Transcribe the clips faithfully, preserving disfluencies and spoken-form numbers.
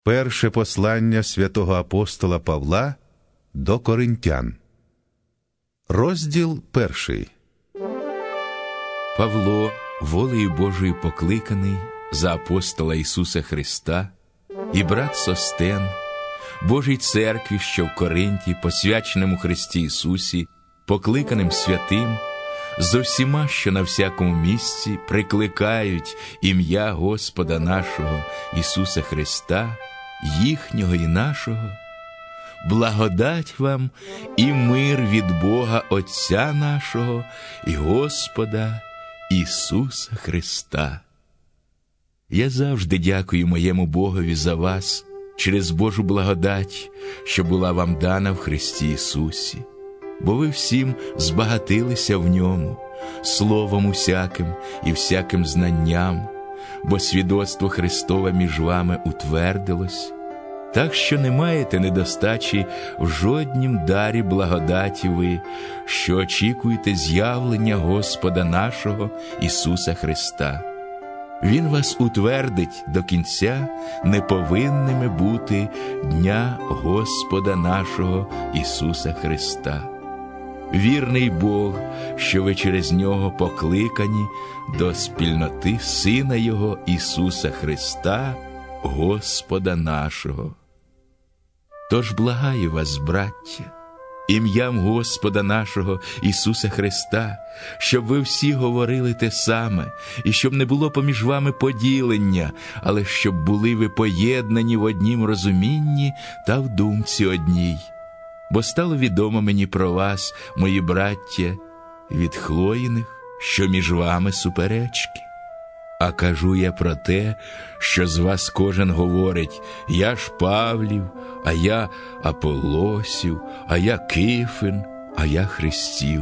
Перше послання святого апостола Павла до Коринтян. Розділ перший. Павло, волею Божою покликаний за апостола Ісуса Христа, і брат Состен, Божій церкві, що в Коринті, посвяченому Христі Ісусі, покликаним святим, зо всіма, що на всякому місці прикликають ім'я Господа нашого Ісуса Христа, їхнього і нашого, благодать вам і мир від Бога Отця нашого і Господа Ісуса Христа. Я завжди дякую моєму Богові за вас через Божу благодать, що була вам дана в Христі Ісусі, бо ви всім збагатилися в Ньому, словом усяким і всяким знанням, бо свідоцтво Христове між вами утвердилось, так що не маєте недостачі в жоднім дарі благодаті ви, що очікуєте з'явлення Господа нашого Ісуса Христа. Він вас утвердить до кінця неповинними бути дня Господа нашого Ісуса Христа. Вірний Бог, що ви через Нього покликані до спільноти Сина Його Ісуса Христа, Господа нашого. Тож благаю вас, браття, ім'ям Господа нашого Ісуса Христа, щоб ви всі говорили те саме, і щоб не було поміж вами поділення, але щоб були ви поєднані в однім розумінні та в думці одній. Бо стало відомо мені про вас, мої браття, від Хлоїних, що між вами суперечки. А кажу я про те, що з вас кожен говорить: я ж Павлів, а я Аполосів, а я Кифин, а я Христів.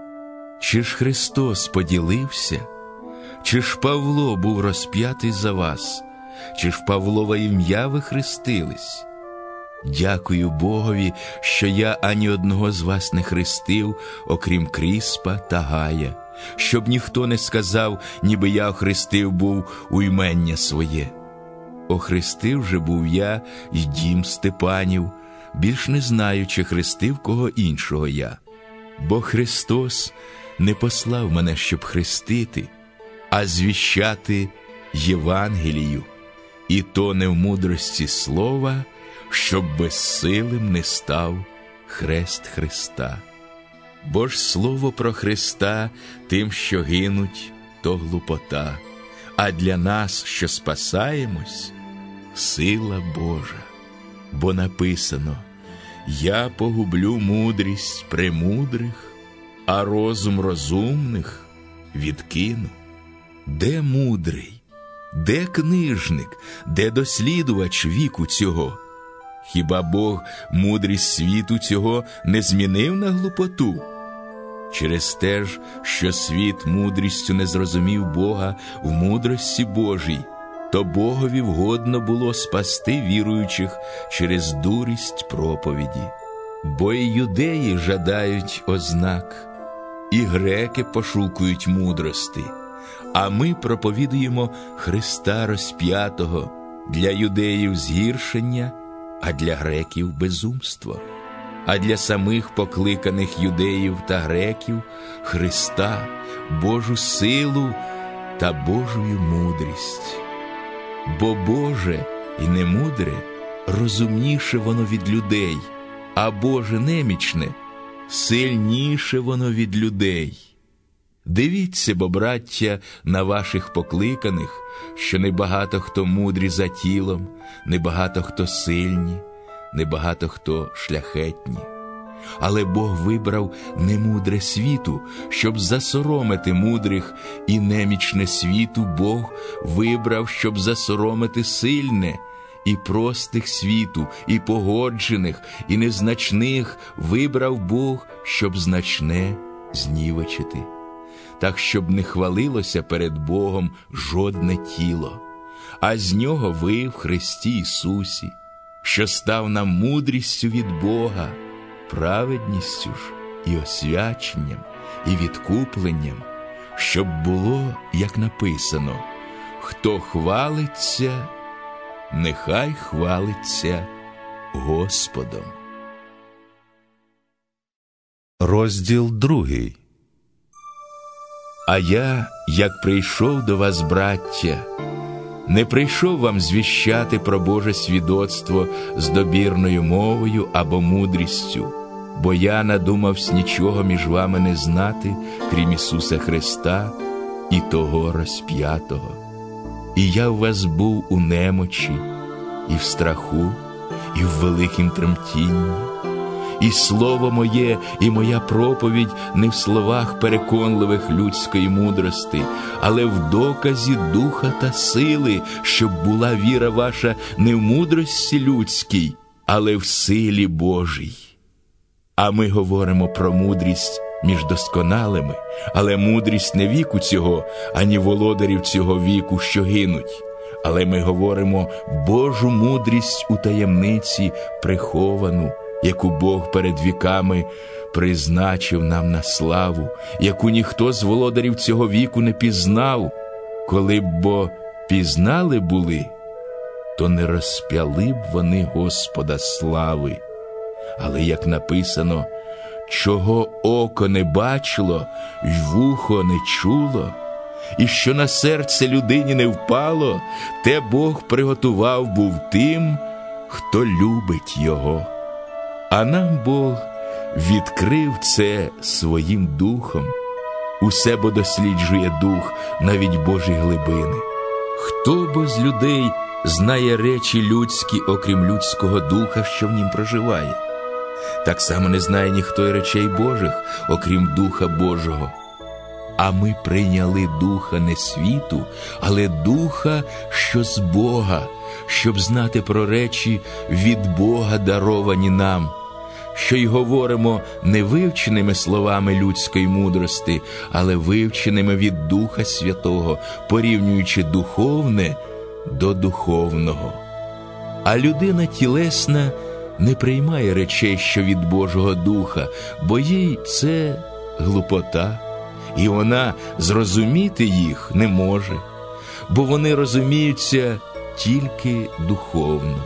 Чи ж Христос поділився? Чи ж Павло був розп'ятий за вас? Чи ж в Павлове ім'я ви хрестились? Дякую Богові, що я ані одного з вас не хрестив, окрім Кріспа та Гая, щоб ніхто не сказав, ніби я охрестив був у імення своє. Охрестив же був я й дім Степанів, більш не знаю, чи хрестив кого іншого я. Бо Христос не послав мене, щоб хрестити, а звіщати Євангелію, і то не в мудрості слова, щоб безсилим не став хрест Христа. Бо ж слово про Христа тим, що гинуть, то глупота, а для нас, що спасаємось, сила Божа. Бо написано: «Я погублю мудрість премудрих, а розум розумних відкину». Де мудрий? Де книжник? Де дослідувач віку цього? Хіба Бог мудрість світу цього не змінив на глупоту? Через те ж, що світ мудрістю не зрозумів Бога в мудрості Божій, то Богові вгодно було спасти віруючих через дурість проповіді. Бо і юдеї жадають ознак, і греки пошукують мудрости, а ми проповідуємо Христа розп'ятого, для юдеїв згіршення, а для греків безумство, а для самих покликаних юдеїв та греків Христа, Божу силу та Божую мудрість. Бо Боже і немудре розумніше воно від людей, а Боже немічне сильніше воно від людей. Дивіться, бо, браття, на ваших покликаних, що небагато хто мудрі за тілом, небагато хто сильні, небагато хто шляхетні. Але Бог вибрав немудре світу, щоб засоромити мудрих, і немічне світу Бог вибрав, щоб засоромити сильне, і простих світу, і погоджених, і незначних вибрав Бог, щоб значне знівечити. Так, щоб не хвалилося перед Богом жодне тіло, а з нього ви в Христі Ісусі, що став нам мудрістю від Бога, праведністю ж і освяченням, і відкупленням, щоб було, як написано: «Хто хвалиться, нехай хвалиться Господом. Розділ другий. А я, як прийшов до вас, браття, не прийшов вам звіщати про Боже свідоцтво з добірною мовою або мудрістю, бо я надумавсь нічого між вами не знати, крім Ісуса Христа і того розп'ятого. І я в вас був у немочі, і в страху, і в великім тремтінні. І слово моє, і моя проповідь не в словах переконливих людської мудрости, але в доказі духа та сили, щоб була віра ваша не в мудрості людській, але в силі Божій. А ми говоримо про мудрість між досконалими, але мудрість не віку цього, ані володарів цього віку, що гинуть. Але ми говоримо Божу мудрість у таємниці приховану, яку Бог перед віками призначив нам на славу, яку ніхто з володарів цього віку не пізнав. Коли б бо пізнали були, то не розп'яли б вони Господа слави. Але як написано, чого око не бачило, й вухо не чуло, і що на серце людині не впало, те Бог приготував був тим, хто любить Його. А нам Бог відкрив це своїм духом. Усе бо досліджує дух, навіть Божі глибини. Хто бо з людей знає речі людські, окрім людського духа, що в нім проживає? Так само не знає ніхто й речей Божих, окрім Духа Божого. А ми прийняли Духа не світу, але Духа, що з Бога, щоб знати про речі від Бога даровані нам, що й говоримо не вивченими словами людської мудрости, але вивченими від Духа Святого, порівнюючи духовне до духовного. А людина тілесна не приймає речей, що від Божого Духа, бо їй це глупота, і вона зрозуміти їх не може, бо вони розуміються тільки духовно.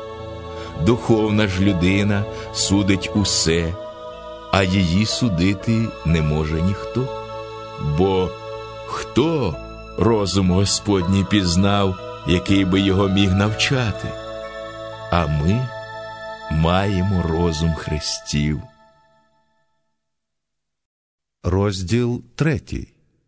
Духовна ж людина судить усе, а її судити не може ніхто. Бо хто розум Господній пізнав, який би його міг навчати? А ми маємо розум Христів. Розділ третій.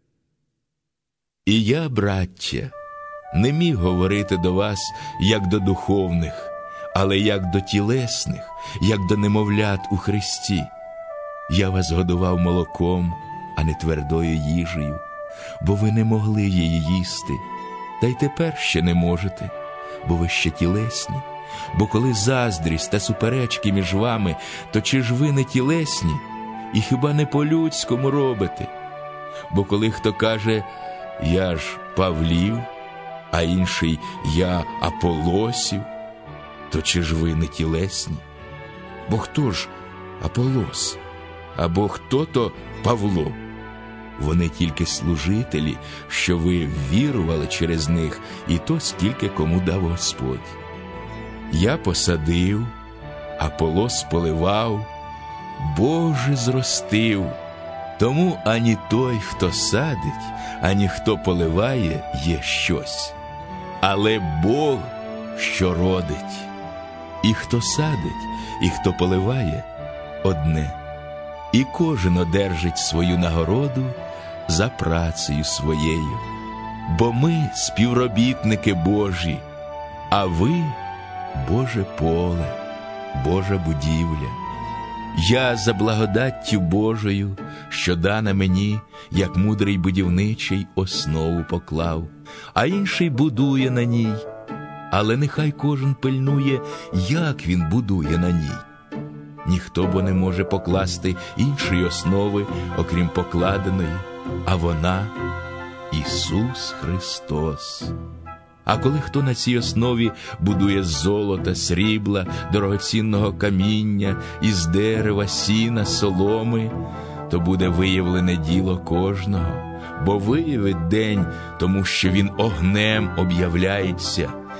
І я, браття, не міг говорити до вас, як до духовних, але як до тілесних, як до немовлят у Христі. Я вас годував молоком, а не твердою їжею, бо ви не могли її їсти, та й тепер ще не можете, бо ви ще тілесні. Бо коли заздрість та суперечки між вами, то чи ж ви не тілесні, і хіба не по-людському робите? Бо коли хто каже, я ж Павлів, а інший, я Аполосів, то чи ж ви не тілесні? Бо хто ж Аполос? Або хто то Павло? Вони тільки служителі, що ви вірували через них, і то скільки кому дав Господь. Я посадив, Аполос поливав, Бог же зростив. Тому ані той, хто садить, ані хто поливає, є щось, але Бог, що родить. І хто садить, і хто поливає – одне. І кожен одержить свою нагороду за працею своєю. Бо ми співробітники Божі, а ви – Боже поле, Божа будівля. Я за благодаттю Божою, що дана мені, як мудрий будівничий, основу поклав, а інший будує на ній. Але нехай кожен пильнує, як він будує на ній. Ніхто бо не може покласти іншої основи, окрім покладеної, а вона – Ісус Христос. А коли хто на цій основі будує з золота, срібла, дорогоцінного каміння, із дерева, сіна, соломи, то буде виявлене діло кожного, бо виявить день, тому що він огнем об'являється,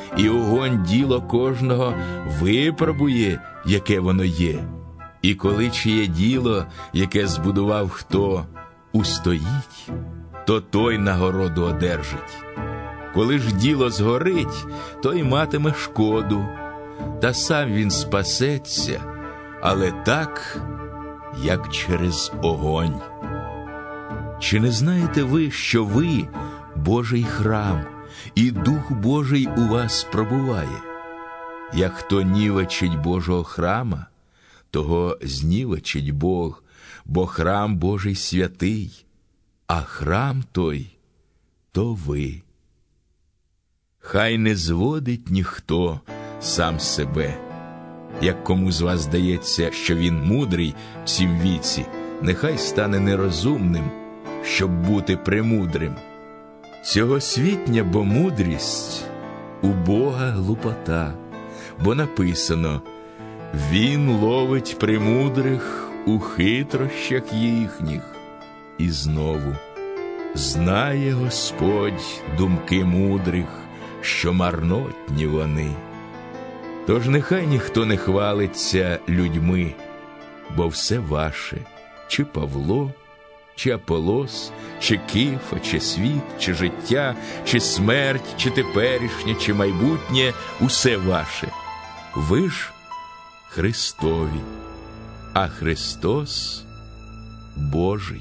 і огонь діло кожного випробує, яке воно є. І коли чиє діло, яке збудував хто, устоїть, то той нагороду одержить. Коли ж діло згорить, той матиме шкоду, та сам він спасеться, але так, як через огонь. Чи не знаєте ви, що ви – Божий храм, і Дух Божий у вас пробуває? Як хто нівечить Божого храма, того знівечить Бог, бо храм Божий святий, а храм той – то ви. Хай не зводить ніхто сам себе. Як кому з вас здається, що він мудрий в цім віці, нехай стане нерозумним, щоб бути премудрим. Цьогосвітня бо мудрість у Бога глупота, бо написано: «Він ловить премудрих у хитрощах їхніх». І знову: «Знає Господь думки мудрих, що марнотні вони». Тож нехай ніхто не хвалиться людьми, бо все ваше, чи Павло, чи Аполос, чи Кифа, чи світ, чи життя, чи смерть, чи теперішнє, чи майбутнє – усе ваше. Ви ж Христові, а Христос Божий.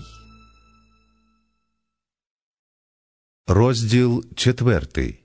Розділ четвертий.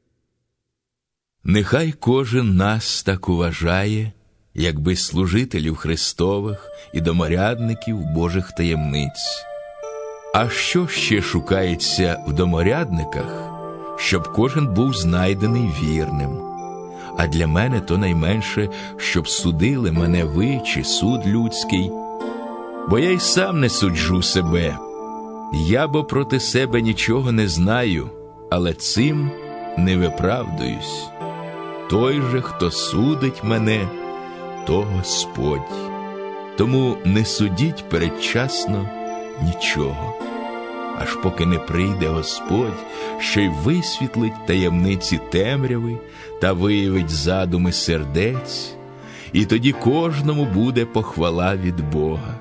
Нехай кожен нас так уважає, якби служителів Христових і доморядників Божих таємниць. А що ще шукається в доморядниках, щоб кожен був знайдений вірним? А для мене то найменше, щоб судили мене ви чи суд людський. Бо я й сам не суджу себе. Я бо проти себе нічого не знаю, але цим не виправдуюсь. Той же, хто судить мене, то Господь. Тому не судіть передчасно нічого, аж поки не прийде Господь, що й висвітлить таємниці темряви та виявить задуми сердець, і тоді кожному буде похвала від Бога.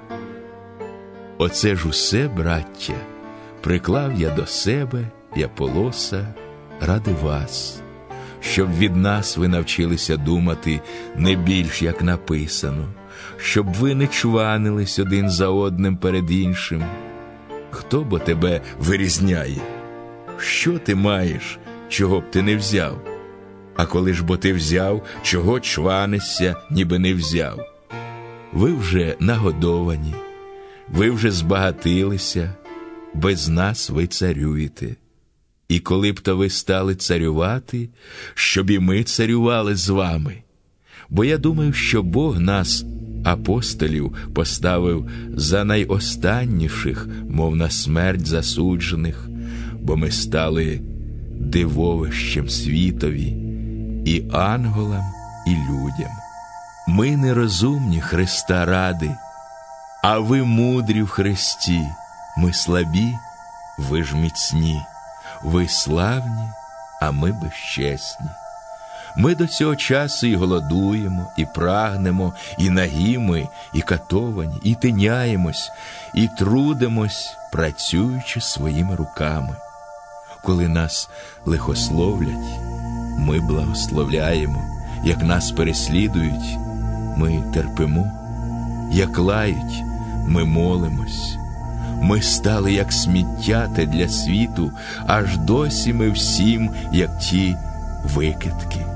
Оце ж усе, браття, приклав я до себе і Аполоса ради вас, щоб від нас ви навчилися думати не більш, як написано, щоб ви не чванились один за одним перед іншим. Хто бо тебе вирізняє? Що ти маєш, чого б ти не взяв? А коли ж бо ти взяв, чого чванишся, ніби не взяв? Ви вже нагодовані, ви вже збагатилися, без нас ви царюєте. І коли б то ви стали царювати, щоб і ми царювали з вами. Бо я думаю, що Бог нас, апостолів, поставив за найостанніших, мов на смерть засуджених, бо ми стали дивовищем світові, і ангелам, і людям. Ми нерозумні Христа ради, а ви мудрі в Христі. Ми слабі, ви ж міцні. Ви славні, а ми безчесні. Ми до цього часу і голодуємо, і прагнемо, і нагі ми, і катовані, і тиняємось, і трудимось, працюючи своїми руками. Коли нас лихословлять, ми благословляємо. Як нас переслідують, ми терпимо. Як лають, ми молимось. Ми стали як сміття те для світу, аж досі ми всім, як ті викидки.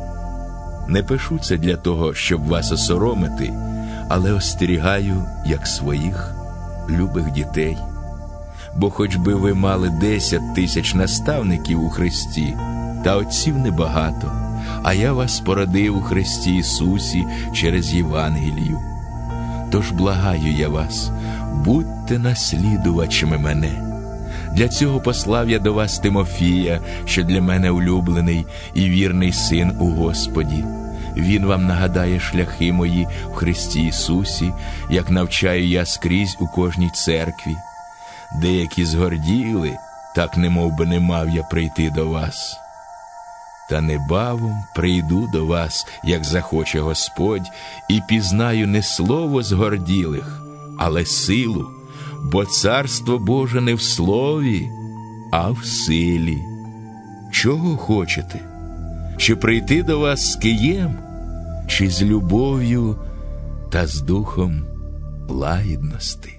Не пишу це для того, щоб вас осоромити, але остерігаю, як своїх любих дітей. Бо хоч би ви мали десять тисяч наставників у Христі, та отців небагато, а я вас породив у Христі Ісусі через Євангелію. Тож благаю я вас, будьте наслідувачами мене. Для цього послав я до вас Тимофія, що для мене улюблений і вірний син у Господі. Він вам нагадає шляхи мої в Христі Ісусі, як навчаю я скрізь у кожній церкві. Деякі згорділи, так немов би не мав я прийти до вас. Та небавом прийду до вас, як захоче Господь, і пізнаю не слово згорділих, але силу, бо Царство Боже не в слові, а в силі. Чого хочете? Чи прийти до вас з києм, чи з любов'ю та з духом лагідності?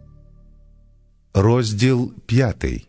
Розділ п'ятий.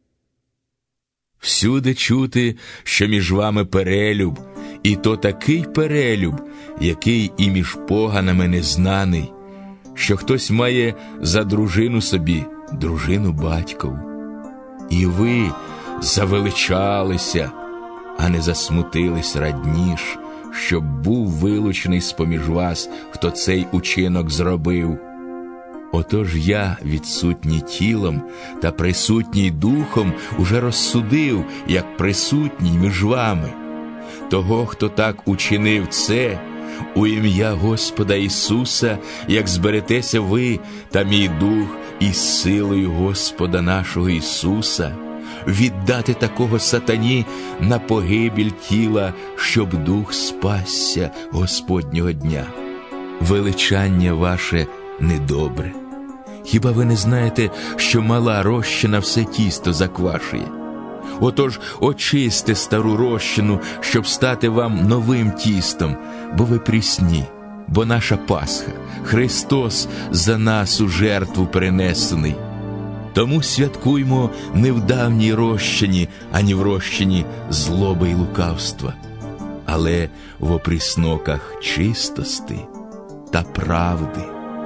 Всюди чути, що між вами перелюб, і то такий перелюб, який і між поганами незнаний, що хтось має за дружину собі дружину батькову. І ви завеличалися, а не засмутились радніш, щоб був вилучений з-поміж вас, хто цей учинок зробив. Отож я, відсутній тілом та присутній духом, уже розсудив, як присутній між вами. Того, хто так учинив це, у ім'я Господа Ісуса, як зберетеся ви та мій дух із силою Господа нашого Ісуса, віддати такого сатані на погибіль тіла, щоб дух спасся Господнього дня. Величання ваше недобре. Хіба ви не знаєте, що мала розчина все тісто заквашує? Отож очисти стару розчину, щоб стати вам новим тістом, бо ви прісні, бо наша Пасха, Христос за нас у жертву перенесений. Тому святкуймо не в давній розчині, ані в розчині злоби й лукавства, але в опрісноках чистости та правди.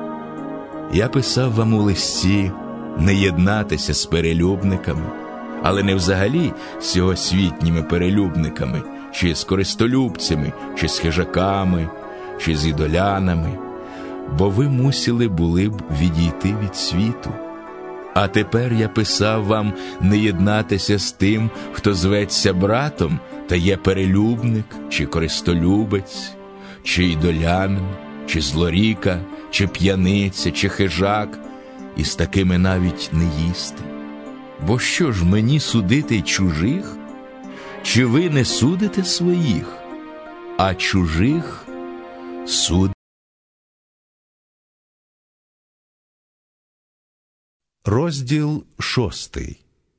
Я писав вам у листі не єднатися з перелюбниками, але не взагалі з сьогосвітніми перелюбниками, чи з користолюбцями, чи з хижаками, чи з ідолянами, бо ви мусили були б відійти від світу. А тепер я писав вам не єднатися з тим, хто зветься братом, та є перелюбник, чи користолюбець, чи ідолянин, чи злоріка, чи п'яниця, чи хижак, і з такими навіть не їсти. Бо що ж мені судити чужих? Чи ви не судите своїх, а чужих судите? Розділ шостий.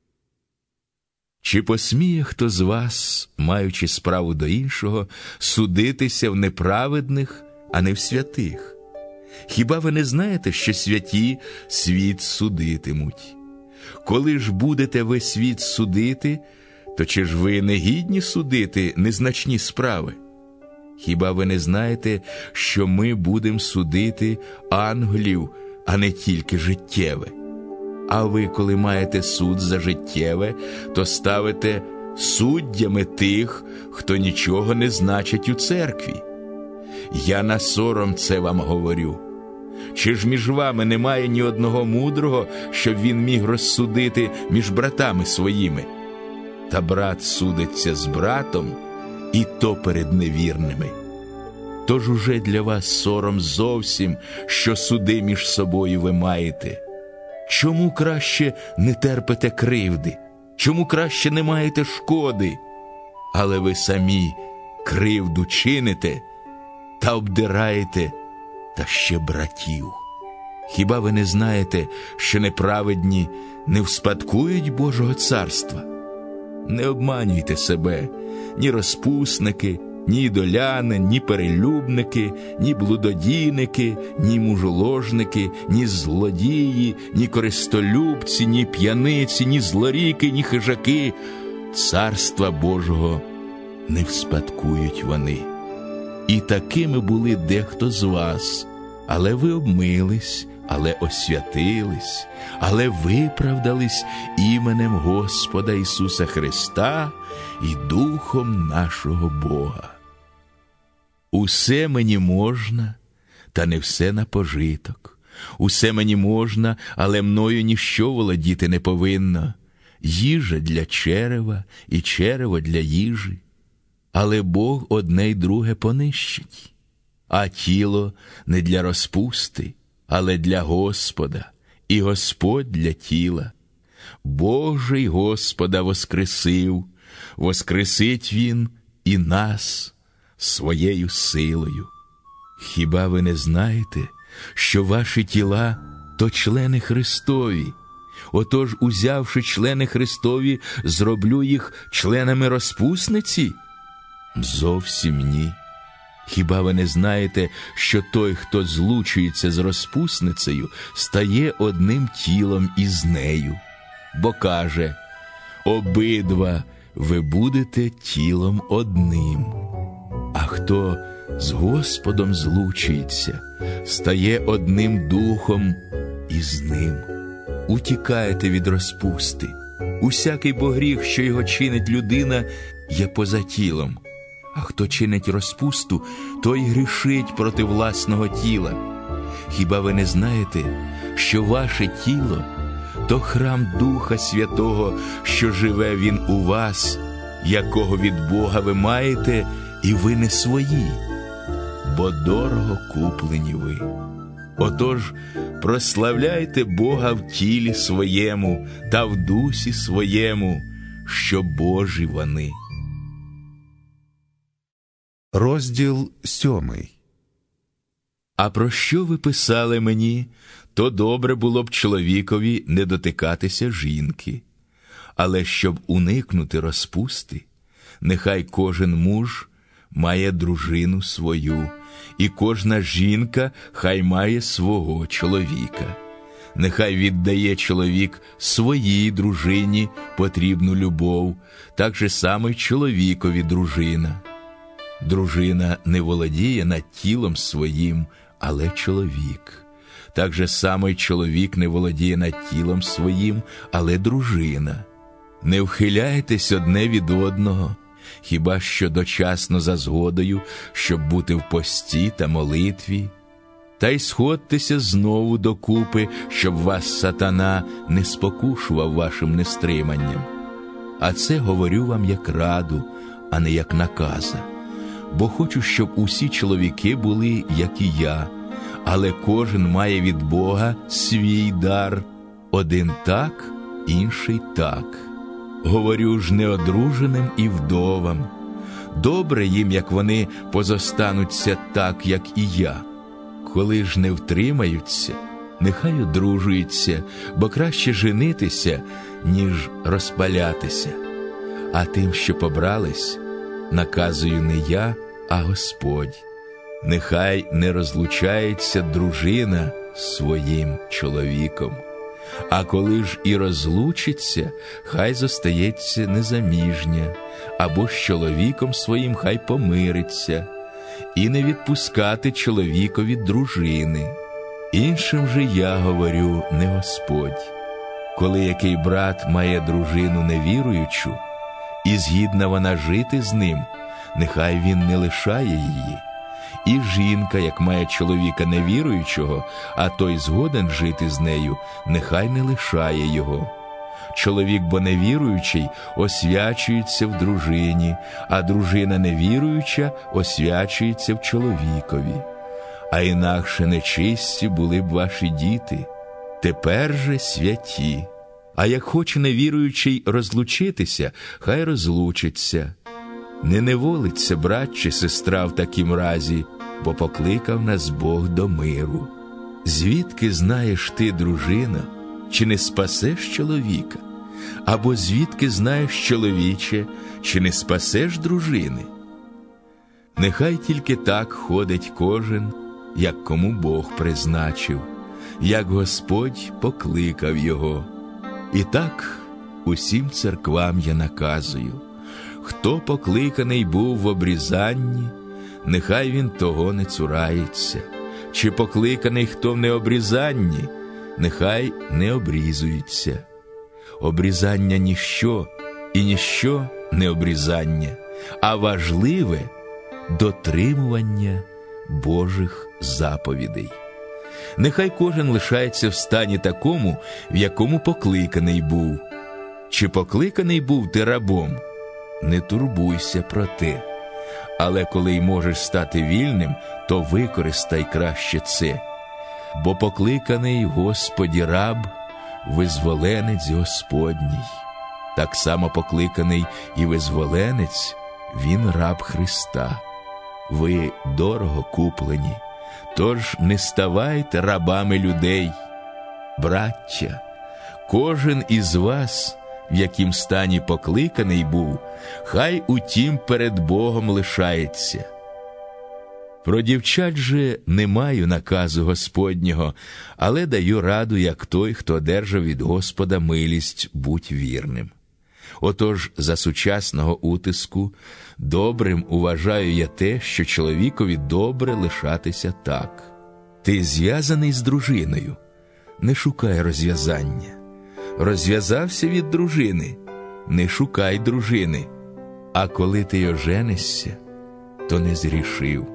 Чи посміє хто з вас, маючи справу до іншого, судитися в неправедних, а не в святих? Хіба ви не знаєте, що святі світ судитимуть? Коли ж будете ви світ судити, то чи ж ви не гідні судити незначні справи? Хіба ви не знаєте, що ми будемо судити ангелів, а не тільки життєве? А ви, коли маєте суд за життєве, то ставите суддями тих, хто нічого не значить у церкві. Я на сором це вам говорю. Чи ж між вами немає ні одного мудрого, щоб він міг розсудити між братами своїми? Та брат судиться з братом, і то перед невірними. Тож уже для вас сором зовсім, що суди між собою ви маєте. Чому краще не терпите кривди? Чому краще не маєте шкоди? Але ви самі кривду чините та обдираєте, та ще братів. Хіба ви не знаєте, що неправедні не вспадкують Божого царства? Не обманюйте себе, ні розпусники, ні ідоляни, ні перелюбники, ні блудодійники, ні мужоложники, ні злодії, ні користолюбці, ні п'яниці, ні злоріки, ні хижаки. Царства Божого не вспадкують вони. І такими були дехто з вас, але ви обмились, але освятились, але виправдались іменем Господа Ісуса Христа і Духом нашого Бога. Усе мені можна, та не все на пожиток. Усе мені можна, але мною ніщо володіти не повинно. Їжа для черева і черево для їжі. Але Бог одне й друге понищить. А тіло не для розпусти, але для Господа, і Господь для тіла. Бог же й Господа воскресив, воскресить Він і нас своєю силою. Хіба ви не знаєте, що ваші тіла – то члени Христові? Отож, узявши члени Христові, зроблю їх членами розпусниці? Зовсім ні. Хіба ви не знаєте, що той, хто злучується з розпусницею, стає одним тілом із нею? Бо каже: обидва ви будете тілом одним. А хто з Господом злучується, стає одним духом із ним. Утікайте від розпусти. Усякий бо гріх, що його чинить людина, є поза тілом. А хто чинить розпусту, той грішить проти власного тіла. Хіба ви не знаєте, що ваше тіло – то храм Духа Святого, що живе Він у вас, якого від Бога ви маєте, і ви не свої, бо дорого куплені ви. Отож, прославляйте Бога в тілі своєму та в дусі своєму, що Божі вони. Розділ сьомий. А про що ви писали мені, то добре було б чоловікові не дотикатися жінки. Але щоб уникнути розпусти, нехай кожен муж має дружину свою, і кожна жінка хай має свого чоловіка. Нехай віддає чоловік своїй дружині потрібну любов, так же само й чоловікові дружина. Дружина не володіє над тілом своїм, але чоловік. Так же само й чоловік не володіє над тілом своїм, але дружина. Не вхиляйтесь одне від одного, хіба що дочасно за згодою, щоб бути в пості та молитві. Та й сходьтеся знову докупи, щоб вас сатана не спокушував вашим нестриманням. А це говорю вам як раду, а не як наказа. Бо хочу, щоб усі чоловіки були, як і я, але кожен має від Бога свій дар, один так, інший так. Говорю ж неодруженим і вдовам. Добре їм, як вони позостануться так, як і я. Коли ж не втримаються, нехай одружуються, бо краще женитися, ніж розпалятися. А тим, що побрались, наказую не я, а Господь. Нехай не розлучається дружина з своїм чоловіком. А коли ж і розлучиться, хай зостається незаміжня, або з чоловіком своїм хай помириться, і не відпускати чоловікові дружини. Іншим же я говорю не Господь. Коли який брат має дружину невіруючу, і згідна вона жити з ним, нехай він не лишає її. І жінка, як має чоловіка невіруючого, а той згоден жити з нею, нехай не лишає його. Чоловік, бо невіруючий, освячується в дружині, а дружина невіруюча освячується в чоловікові. А інакше нечисті були б ваші діти, тепер же святі. А як хоче невіруючий розлучитися, хай розлучиться. Не неволиться брат чи сестра в такім разі, бо покликав нас Бог до миру. Звідки знаєш ти, дружина, чи не спасеш чоловіка? Або звідки знаєш, чоловіче, чи не спасеш дружини? Нехай тільки так ходить кожен, як кому Бог призначив, як Господь покликав його. І так усім церквам я наказую: хто покликаний був в обрізанні, нехай він того не цурається. Чи покликаний хто в необрізанні, нехай не обрізується. Обрізання ніщо, і ніщо не обрізання, а важливе дотримування Божих заповідей. Нехай кожен лишається в стані такому, в якому покликаний був. Чи покликаний був ти рабом? Не турбуйся про те. Але коли й можеш стати вільним, то використай краще це. Бо покликаний Господі раб, визволенець Господній. Так само покликаний і визволенець, він раб Христа. Ви дорого куплені, тож не ставайте рабами людей. Браття, кожен із вас, в яким стані покликаний був, хай утім перед Богом лишається. Про дівчат же не маю наказу Господнього, але даю раду, як той, хто одержав від Господа милість, будь вірним. Отож, за сучасного утиску добрим уважаю я те, що чоловікові добре лишатися так. Ти зв'язаний з дружиною, не шукай розв'язання. Розв'язався від дружини, не шукай дружини. А коли ти оженишся, то не зрішив.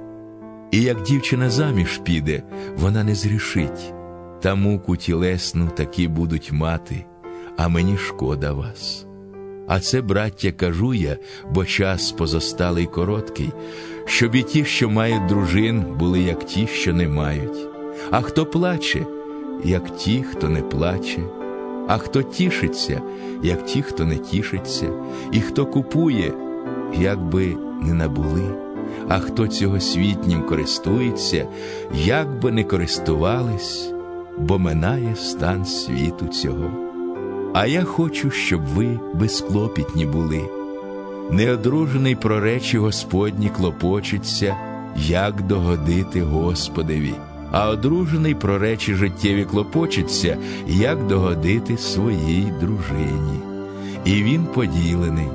І як дівчина заміж піде, вона не зрішить. Та муку тілесну такі будуть мати, а мені шкода вас. А це, браття, кажу я, бо час позосталий короткий, щоб і ті, що мають дружин, були як ті, що не мають. А хто плаче, як ті, хто не плаче. А хто тішиться, як ті, хто не тішиться. І хто купує, як би не набули. А хто цього світнім користується, як би не користувались, бо минає стан світу цього. А я хочу, щоб ви безклопітні були. Неодружений про речі Господні клопочеться, як догодити Господеві, а одружений про речі життєві клопочеться, як догодити своїй дружині. І він поділений.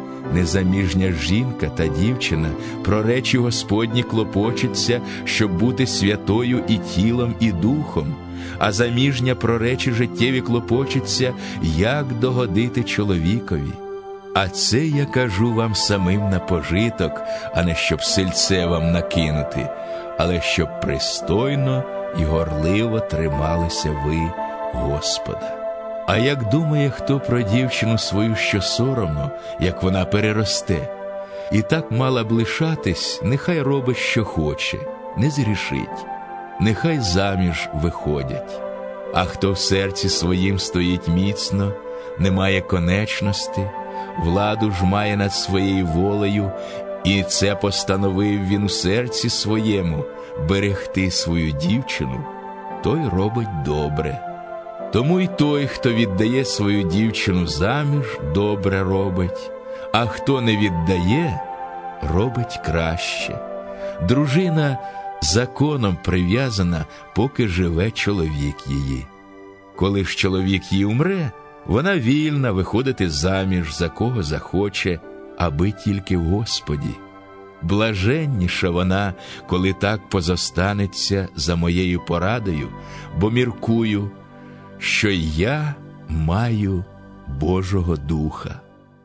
Незаміжня жінка та дівчина про речі Господні клопочеться, щоб бути святою і тілом, і духом, а заміжня про речі життєві клопочеться, як догодити чоловікові. А це я кажу вам самим на пожиток, а не щоб сильце вам накинути, але щоб пристойно і горливо трималися ви Господа. А як думає хто про дівчину свою, що соромно, як вона переросте, і так мала б лишатись, нехай робить, що хоче, не зрішить, нехай заміж виходять. А хто в серці своїм стоїть міцно, не має конечності, владу ж має над своєю волею, і це постановив він у серці своєму, берегти свою дівчину, той робить добре. Тому й той, хто віддає свою дівчину заміж, добре робить, а хто не віддає, робить краще. Дружина законом прив'язана, поки живе чоловік її. Коли ж чоловік її умре, вона вільна виходити заміж за кого захоче, аби тільки в Господі. Блаженніша вона, коли так позостанеться за моєю порадою, бо міркую, що я маю Божого Духа.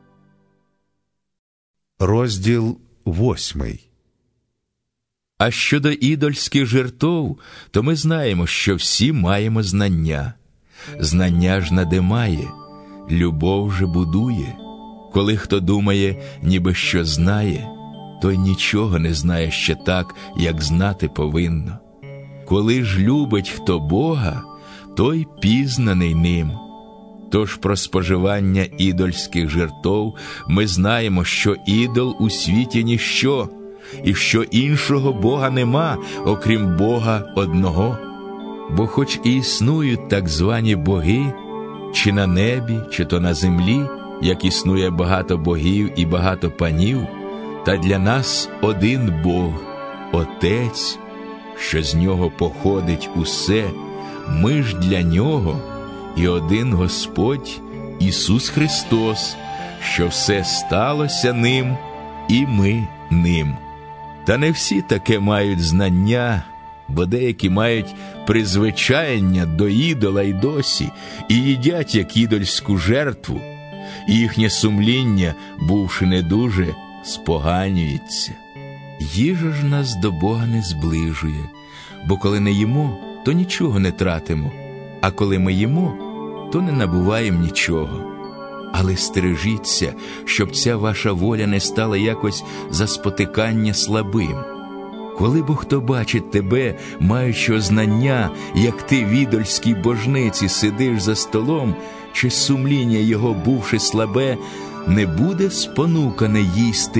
Розділ восьмий. А щодо ідольських жертов, то ми знаємо, що всі маємо знання. Знання ж надимає, любов же будує. Коли хто думає, ніби що знає, той нічого не знає ще так, як знати повинно. Коли ж любить хто Бога, той пізнаний ним. Тож про споживання ідольських жертов ми знаємо, що ідол у світі ніщо, і що іншого Бога нема, окрім Бога одного. Бо хоч і існують так звані боги, чи на небі, чи то на землі, як існує багато богів і багато панів, та для нас один Бог, Отець, що з нього походить усе, ми ж для нього, і один Господь Ісус Христос, що все сталося ним, і ми ним. Та не всі таке мають знання, бо деякі мають призвичаєння до ідола й досі, і їдять як ідольську жертву, і їхнє сумління, бувши не дуже, споганюється. Їжа ж нас до Бога не зближує, бо коли не їмо, то нічого не тратимо, а коли ми їмо, то не набуваємо нічого. Але стережіться, щоб ця ваша воля не стала якось за спотикання слабим. Коли бо хто бачить тебе, маючи знання, як ти в ідольській божниці сидиш за столом, чи сумління його, бувши слабе, не буде спонукане їсти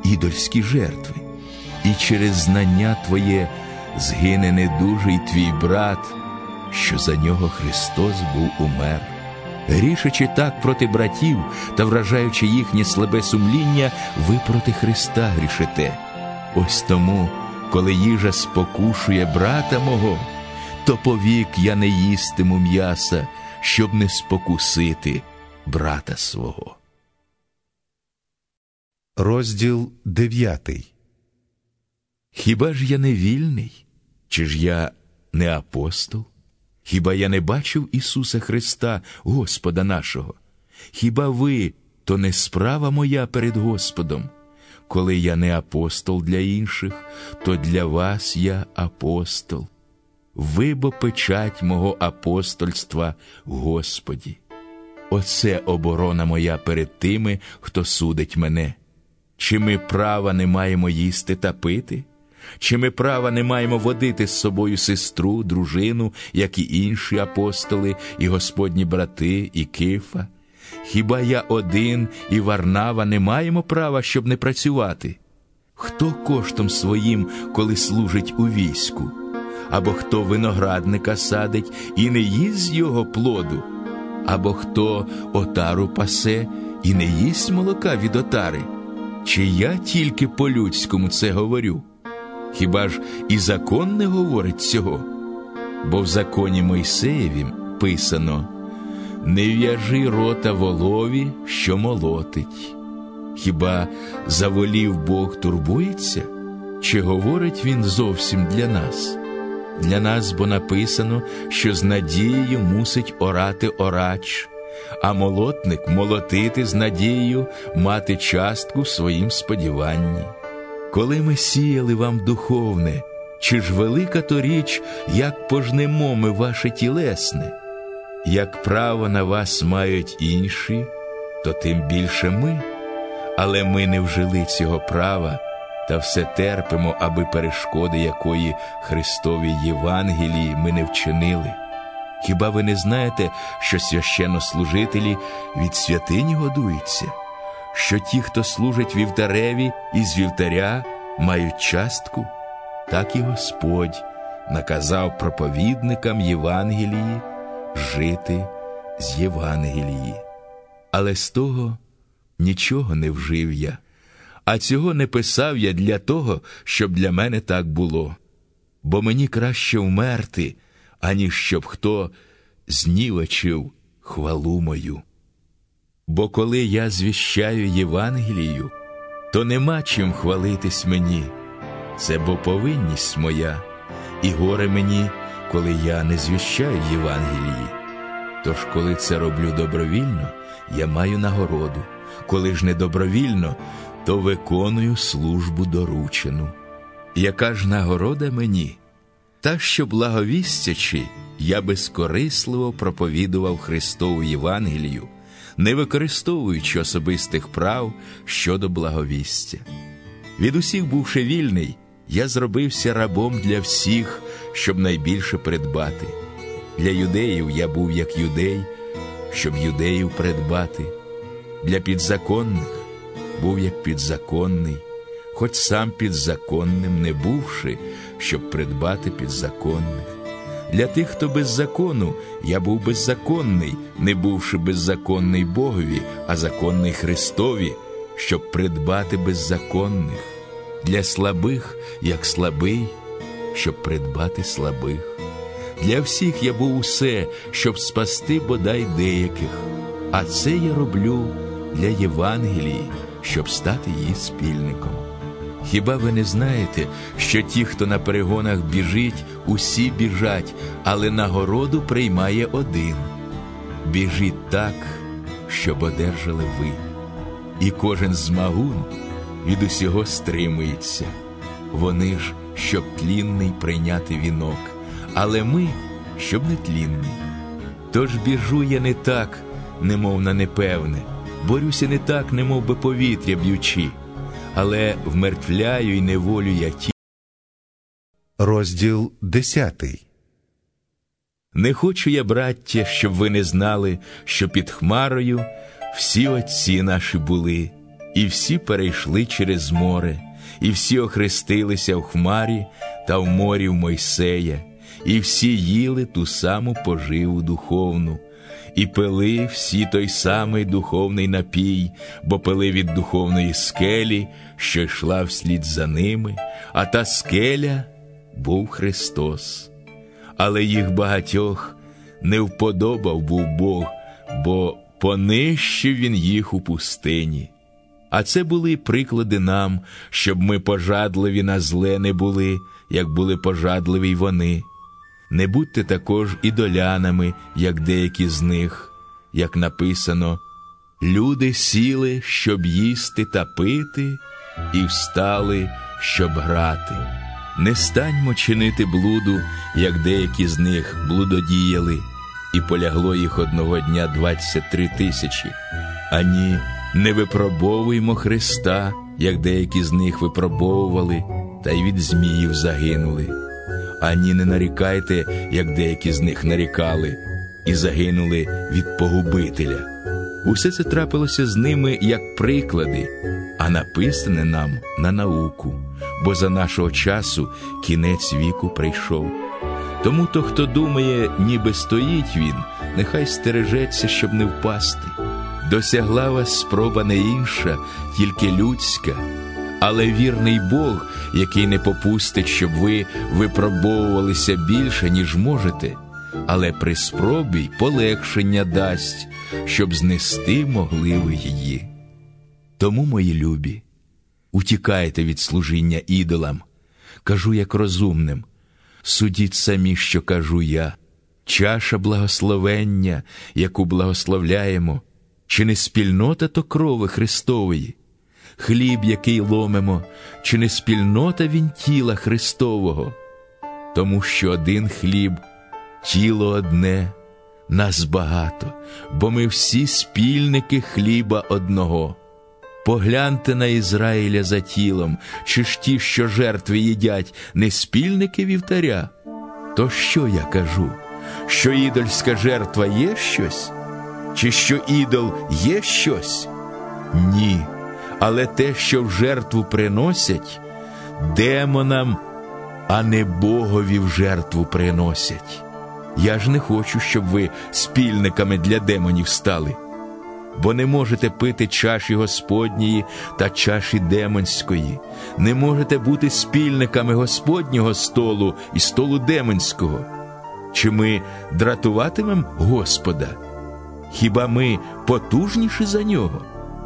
ідольські жертви. І через знання твоє згине недужий твій брат, що за нього Христос був умер. Грішачи так проти братів та вражаючи їхнє слабе сумління, ви проти Христа грішите. Ось тому, коли їжа спокушує брата мого, то повік я не їстиму м'яса, щоб не спокусити брата свого. Розділ дев'ятий. Хіба ж я не вільний? Чи ж я не апостол? Хіба я не бачив Ісуса Христа, Господа нашого? Хіба ви, то не справа моя перед Господом? Коли я не апостол для інших, то для вас я апостол. Ви бо печать мого апостольства, Господі. Оце оборона моя перед тими, хто судить мене. Чи ми права не маємо їсти та пити? Чи ми права не маємо водити з собою сестру, дружину, як і інші апостоли, і Господні брати, і Кифа? Хіба я один і Варнава не маємо права, щоб не працювати? Хто коштом своїм, коли служить у війську? Або хто виноградника садить і не їсть з його плоду? Або хто отару пасе і не їсть молока від отари? Чи я тільки по-людському це говорю? Хіба ж і закон не говорить цього? Бо в законі Мойсеєвім писано: «Не в'яжи рота волові, що молотить». Хіба заволів Бог турбується? Чи говорить Він зовсім для нас? Для нас бо написано, що з надією мусить оратиорач, а молотник молотити з надією, мати частку в своїм сподіванні. Коли ми сіяли вам духовне, чи ж велика то річ, як пожнемо ми ваше тілесне? Як право на вас мають інші, то тим більше ми. Але ми не вжили цього права, та все терпимо, аби перешкоди якої Христовій Євангелії ми не вчинили. Хіба ви не знаєте, що священнослужителі від святині годуються? Що ті, хто служить вівтареві, із вівтаря мають частку? Так і Господь наказав проповідникам Євангелії жити з Євангелії. Але з того нічого не вжив я, а цього не писав я для того, щоб для мене так було. Бо мені краще вмерти, аніж щоб хто знівечив хвалу мою. Бо коли я звіщаю Євангелію, то нема чим хвалитись мені. Це бо повинність моя, і горе мені, коли я не звіщаю Євангелії. Тож, коли це роблю добровільно, я маю нагороду. Коли ж не добровільно, то виконую службу доручену. Яка ж нагорода мені? Та, що благовістячи, я безкорисливо проповідував Христову Євангелію, не використовуючи особистих прав щодо благовістя. Від усіх бувши вільний, я зробився рабом для всіх, щоб найбільше придбати. Для юдеїв я був як юдей, щоб юдеїв придбати. Для підзаконних був як підзаконний, хоч сам підзаконним не бувши, щоб придбати підзаконних. Для тих, хто без закону, я був беззаконний, не бувши беззаконний Богові, а законний Христові, щоб придбати беззаконних. Для слабих, як слабий, щоб придбати слабих. Для всіх я був усе, щоб спасти бодай деяких. А це я роблю для Євангелії, щоб стати її спільником. Хіба ви не знаєте, що ті, хто на перегонах біжить, усі біжать, але нагороду приймає один? Біжіть так, щоб одержали ви. І кожен змагун від усього стримується. Вони ж, щоб тлінний прийняти вінок, але ми, щоб не тлінний. Тож біжу я не так, немов на непевне, борюся не так, немов би повітря б'ючи, але вмертвляю й неволю я ті. Розділ десятий. Не хочу я, браття, щоб ви не знали, що під хмарою всі отці наші були, І всі перейшли через море, і всі охрестилися в хмарі та в морі в Мойсея, і всі їли ту саму поживу духовну, і пили всі той самий духовний напій, бо пили від духовної скелі, що йшла вслід за ними, а та скеля був Христос. Але їх багатьох не вподобав був Бог, бо понищив він їх у пустині. А це були приклади нам, щоб ми пожадливі на зле не були, як були пожадливі й вони. Не будьте також ідолянами, як деякі з них, як написано: «Люди сіли, щоб їсти та пити, і встали, щоб грати». Не станьмо чинити блуду, як деякі з них блудодіяли, і полягло їх одного дня двадцять три тисячі. Ані не випробовуймо Христа, як деякі з них випробовували, та й від зміїв загинули. Ані не нарікайте, як деякі з них нарікали, і загинули від погубителя. Усе це трапилося з ними як приклади, а написане нам на науку, бо за нашого часу кінець віку прийшов. Тому то, хто думає, ніби стоїть він, нехай стережеться, щоб не впасти. Досягла вас спроба не інша, тільки людська, але вірний Бог, який не попустить, щоб ви випробовувалися більше, ніж можете, але при спробі й полегшення дасть, щоб знести могли ви її. Тому, мої любі, утікайте від служіння ідолам. Кажу як розумним, судіть самі, що кажу я. Чаша благословення, яку благословляємо, чи не спільнота то крови Христової? Хліб, який ломимо, чи не спільнота він тіла Христового? Тому що один хліб, тіло одне, нас багато, бо ми всі спільники хліба одного. Погляньте на Ізраїля за тілом, чи ж ті, що жертви їдять, не спільники вівтаря? То що я кажу? Що ідольська жертва є щось? Чи що ідол є щось? Ні, але те, що в жертву приносять, демонам, а не Богові в жертву приносять. Я ж не хочу, щоб ви спільниками для демонів стали, бо не можете пити чаші Господньої та чаші демонської, не можете бути спільниками Господнього столу і столу демонського. Чи ми дратуватимемо Господа? Хіба ми потужніші за Нього?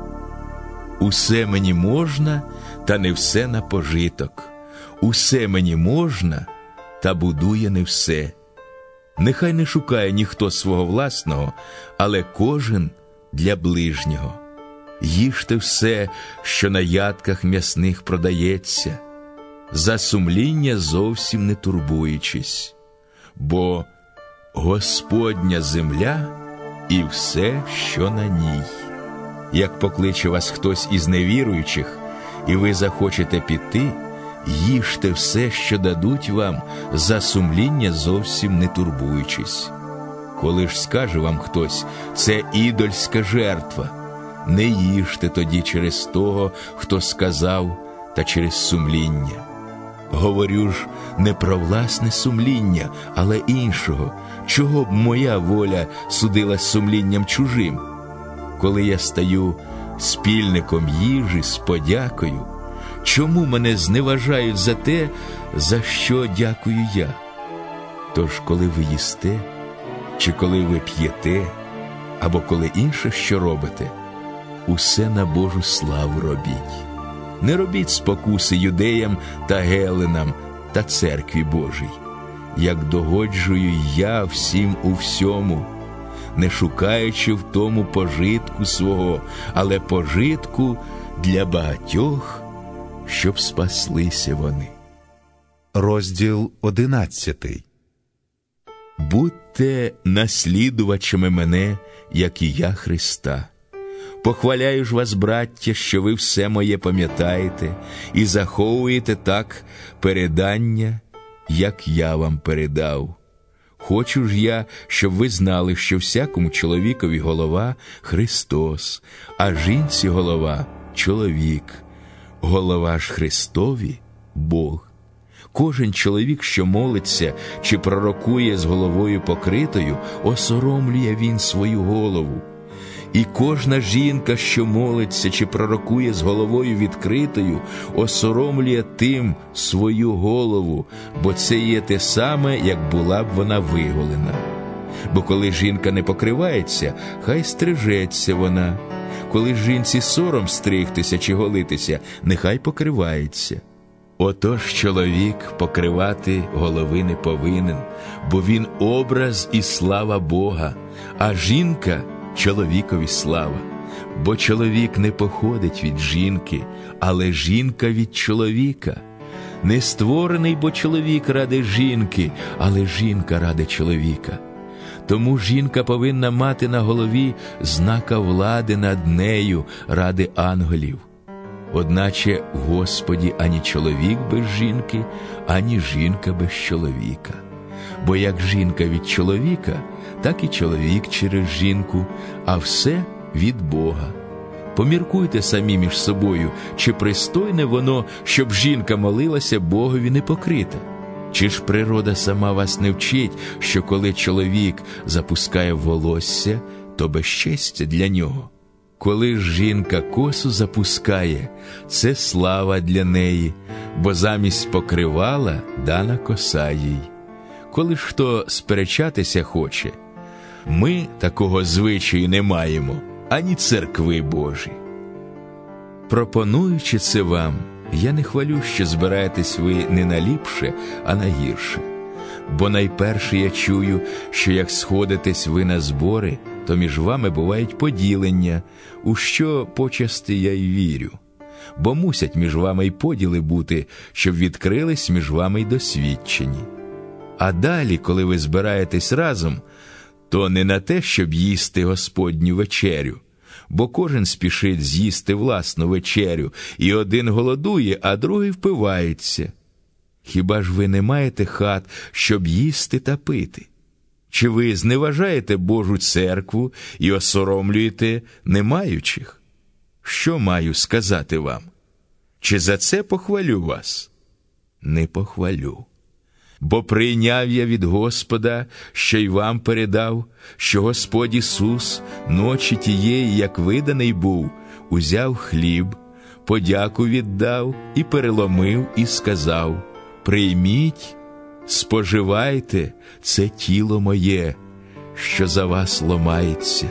Усе мені можна, та не все на пожиток. Усе мені можна, та будує не все. Нехай не шукає ніхто свого власного, але кожен для ближнього. Їжте все, що на ядках м'ясних продається, за сумління зовсім не турбуючись, бо Господня земля і все, що на ній. Як покличе вас хтось із невіруючих, і ви захочете піти, їжте все, що дадуть вам, за сумління зовсім не турбуючись. Коли ж скаже вам хтось, це ідольська жертва, не їжте тоді через того, хто сказав, та через сумління. Говорю ж не про власне сумління, але іншого. Чого б моя воля судила з сумлінням чужим? Коли я стаю спільником їжі з подякою, чому мене зневажають за те, за що дякую я? Тож, коли ви їсте, чи коли ви п'єте, або коли інше що робите, усе на Божу славу робіть. Не робіть спокуси юдеям та геленам та церкві Божій, як догоджую я всім у всьому, не шукаючи в тому пожитку свого, але пожитку для багатьох, щоб спаслися вони. Розділ одинадцятий. Будьте наслідувачами мене, як і я Христа. Похваляю ж вас, браття, що ви все моє пам'ятаєте і заховуєте так передання, як я вам передав. Хочу ж я, щоб ви знали, що всякому чоловікові голова – Христос, а жінці голова чоловік, голова ж Христові – Бог. Кожен чоловік, що молиться чи пророкує з головою покритою, осоромлює він свою голову. І кожна жінка, що молиться чи пророкує з головою відкритою, осоромлює тим свою голову, бо це є те саме, як була б вона виголена. Бо коли жінка не покривається, хай стрижеться вона. Коли жінці сором стригтися чи голитися, нехай покривається. Отож чоловік покривати голови не повинен, бо він образ і слава Бога, а жінка – чоловікові слава. Бо чоловік не походить від жінки, але жінка від чоловіка. Не створений бо чоловік ради жінки, але жінка ради чоловіка. Тому жінка повинна мати на голові знака влади над нею ради ангелів. Одначе в Господі ані чоловік без жінки, ані жінка без чоловіка. Бо як жінка від чоловіка, так і чоловік через жінку, а все від Бога. Поміркуйте самі між собою, чи пристойне воно, щоб жінка молилася Богові непокрита? Чи ж природа сама вас не вчить, що коли чоловік запускає волосся, то безчестя для нього? Коли ж жінка косу запускає, це слава для неї, бо замість покривала дана коса їй. Коли ж хто сперечатися хоче, ми такого звичаю не маємо, ані церкви Божі. Пропонуючи це вам, я не хвалю, що збираєтесь ви не на ліпше, а на гірше. Бо найперше я чую, що як сходитесь ви на збори, то між вами бувають поділення, у що почасти я й вірю. Бо мусять між вами й поділи бути, щоб відкрились між вами й досвідчені. А далі, коли ви збираєтесь разом, то не на те, щоб їсти Господню вечерю, бо кожен спішить з'їсти власну вечерю, і один голодує, а другий впивається. Хіба ж ви не маєте хат, щоб їсти та пити? Чи ви зневажаєте Божу церкву і осоромлюєте немаючих? Що маю сказати вам? Чи за це похвалю вас? Не похвалю. Бо прийняв я від Господа, що й вам передав, що Господь Ісус ночі тієї, як виданий був, узяв хліб, подяку віддав і переломив, і сказав: «Прийміть, споживайте, це тіло моє, що за вас ломається.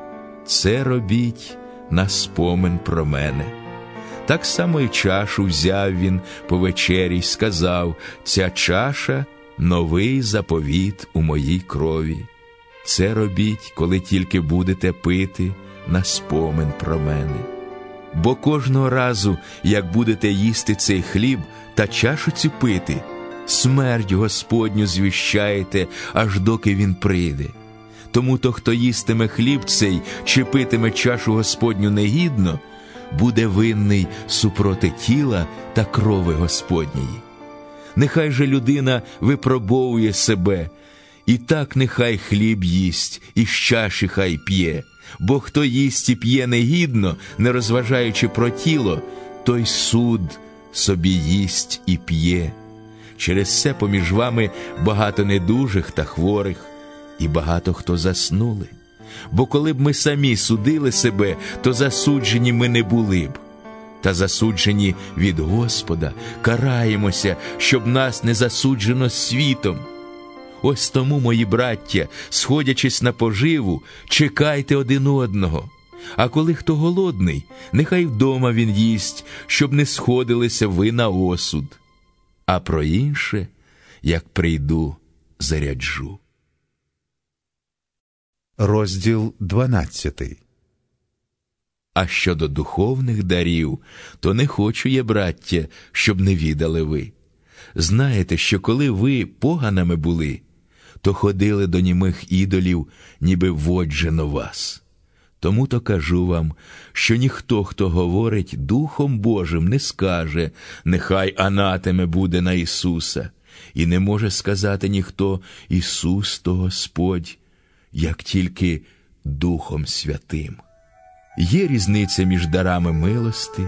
Це робіть на спомин про мене». Так само й чашу взяв він по вечері й сказав: «Ця чаша – новий заповіт у моїй крові. Це робіть, коли тільки будете пити на спомин про мене. Бо кожного разу, як будете їсти цей хліб та чашу цю пити, смерть Господню звіщаєте, аж доки він прийде. Тому то, хто їстиме хліб цей чи питиме чашу Господню негідно, буде винний супроти тіла та крови Господньої. Нехай же людина випробовує себе, і так нехай хліб їсть, і з чаші хай п'є, бо хто їсть і п'є негідно, не розважаючи про тіло, той суд собі їсть і п'є. Через це поміж вами багато недужих та хворих, і багато хто заснули. Бо коли б ми самі судили себе, то засуджені ми не були б. Та засуджені від Господа, караємося, щоб нас не засуджено світом. Ось тому, мої браття, сходячись на поживу, чекайте один одного. А коли хто голодний, нехай вдома він їсть, щоб не сходилися ви на осуд. А про інше, як прийду, заряджу». Розділ дванадцятий. А щодо духовних дарів, то не хочу я, браття, щоб не відали ви. Знаєте, що коли ви поганими були, то ходили до німих ідолів, ніби воджено вас. Тому то кажу вам, що ніхто, хто говорить Духом Божим, не скаже: «Нехай анатеме буде на Ісуса», і не може сказати ніхто: «Ісус то Господь», як тільки Духом Святим. Є різниця між дарами милости,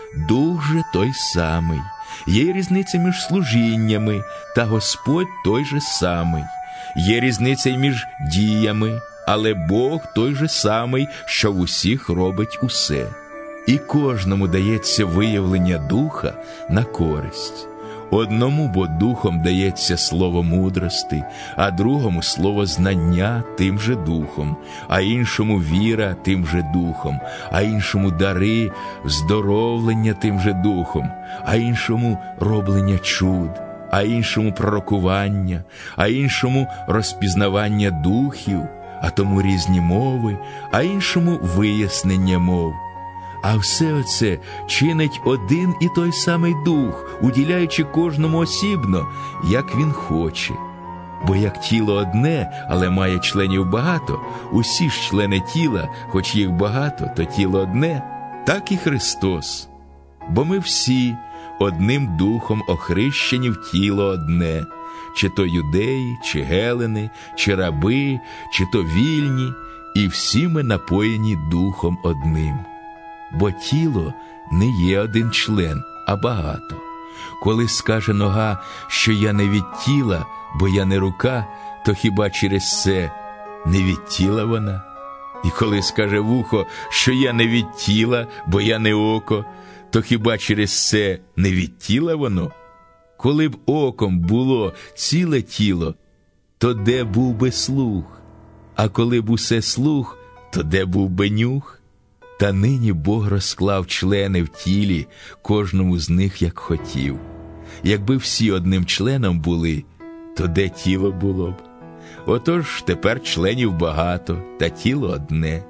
дух же той самий. Є різниця між служіннями, та Господь той же самий. Є різниця й між діями, але Бог той же самий, що в усіх робить усе. І кожному дається виявлення духа на користь. Одному бо духом дається слово мудрости, а другому слово знання тим же духом, а іншому віра тим же духом, а іншому дари здоровлення тим же духом, а іншому роблення чуд, а іншому пророкування, а іншому розпізнавання духів, а тому різні мови, а іншому вияснення мов. А все оце чинить один і той самий дух, уділяючи кожному осібно, як він хоче. Бо як тіло одне, але має членів багато, усі ж члени тіла, хоч їх багато, то тіло одне, так і Христос. Бо ми всі одним духом охрещені в тіло одне, чи то юдеї, чи гелени, чи раби, чи то вільні, і всі ми напоєні духом одним. Бо тіло не є один член, а багато. Коли скаже нога, що я не від тіла, бо я не рука, то хіба через це не від тіла вона? І коли скаже вухо, що я не від тіла, бо я не око, то хіба через це не від тіла воно? Коли б оком було ціле тіло, то де був би слух? А коли б усе слух, то де був би нюх? Та нині Бог розклав члени в тілі, кожному з них як хотів. Якби всі одним членом були, то де тіло було б? Отож тепер членів багато, та тіло одне.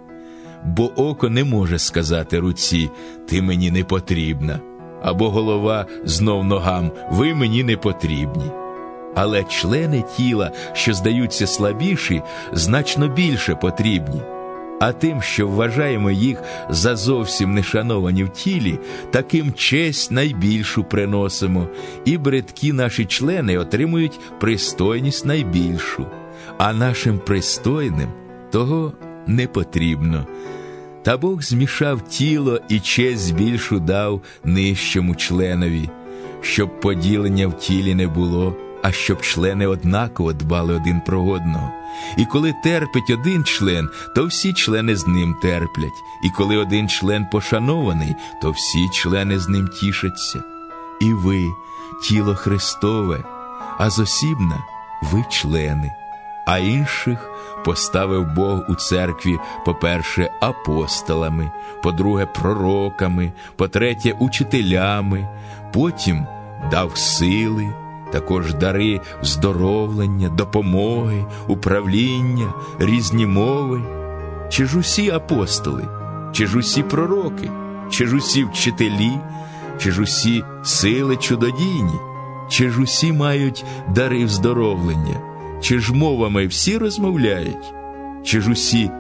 Бо око не може сказати руці: «Ти мені не потрібна», або голова знов ногам: «Ви мені не потрібні». Але члени тіла, що здаються слабіші, значно більше потрібні. А тим, що вважаємо їх за зовсім не шановані в тілі, таким честь найбільшу приносимо, і бридкі наші члени отримують пристойність найбільшу, а нашим пристойним того не потрібно. Та Бог змішав тіло і честь більшу дав нижчому членові, щоб поділення в тілі не було, а щоб члени однаково дбали один про одного. І коли терпить один член, то всі члени з ним терплять. І коли один член пошанований, то всі члени з ним тішаться. І ви – тіло Христове, а зосібна – ви члени. А інших поставив Бог у церкві, по-перше, апостолами, по-друге, пророками, по-третє, учителями, потім дав сили, також дари здоровлення, допомоги, управління, різні мови. Чи ж усі апостоли, чи ж усі пророки, чи ж усі вчителі, чи ж усі сили чудодійні, чи ж усі мають дари вздоровлення, чи ж мовами всі розмовляють, чи ж усі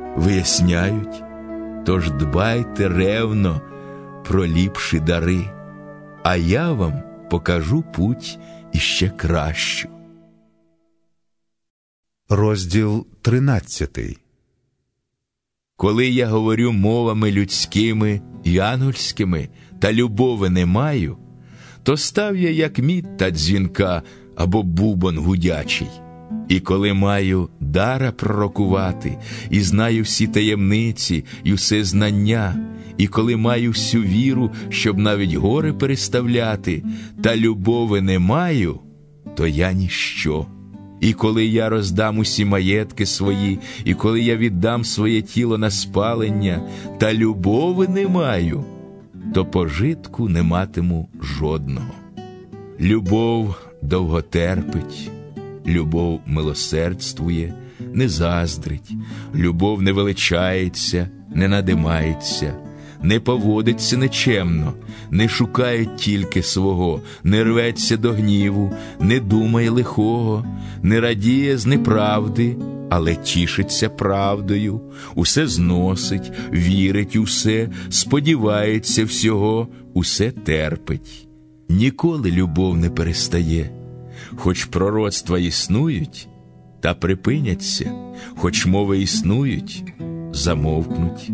виясняють? Тож дбайте ревно про ліпші дари, а я вам покажу путь іще кращу. Розділ тринадцятий. Коли я говорю мовами людськими і ангельськими, та любови не маю, то став я як мід та дзвінка або бубон гудячий. І коли маю дара пророкувати, і знаю всі таємниці, і все знання, і коли маю всю віру, щоб навіть гори переставляти, та любови не маю, то я ніщо. І коли я роздам усі маєтки свої, і коли я віддам своє тіло на спалення, та любови не маю, то пожитку не матиму жодного. Любов довготерпить, любов милосердствує, не заздрить, любов не величається, не надимається, не поводиться нечемно, не шукає тільки свого, не рветься до гніву, не думає лихого, не радіє з неправди, але тішиться правдою, усе зносить, вірить усе, сподівається всього, усе терпить. Ніколи любов не перестає. Хоч пророцтва існують, та припиняться, хоч мови існують, замовкнуть,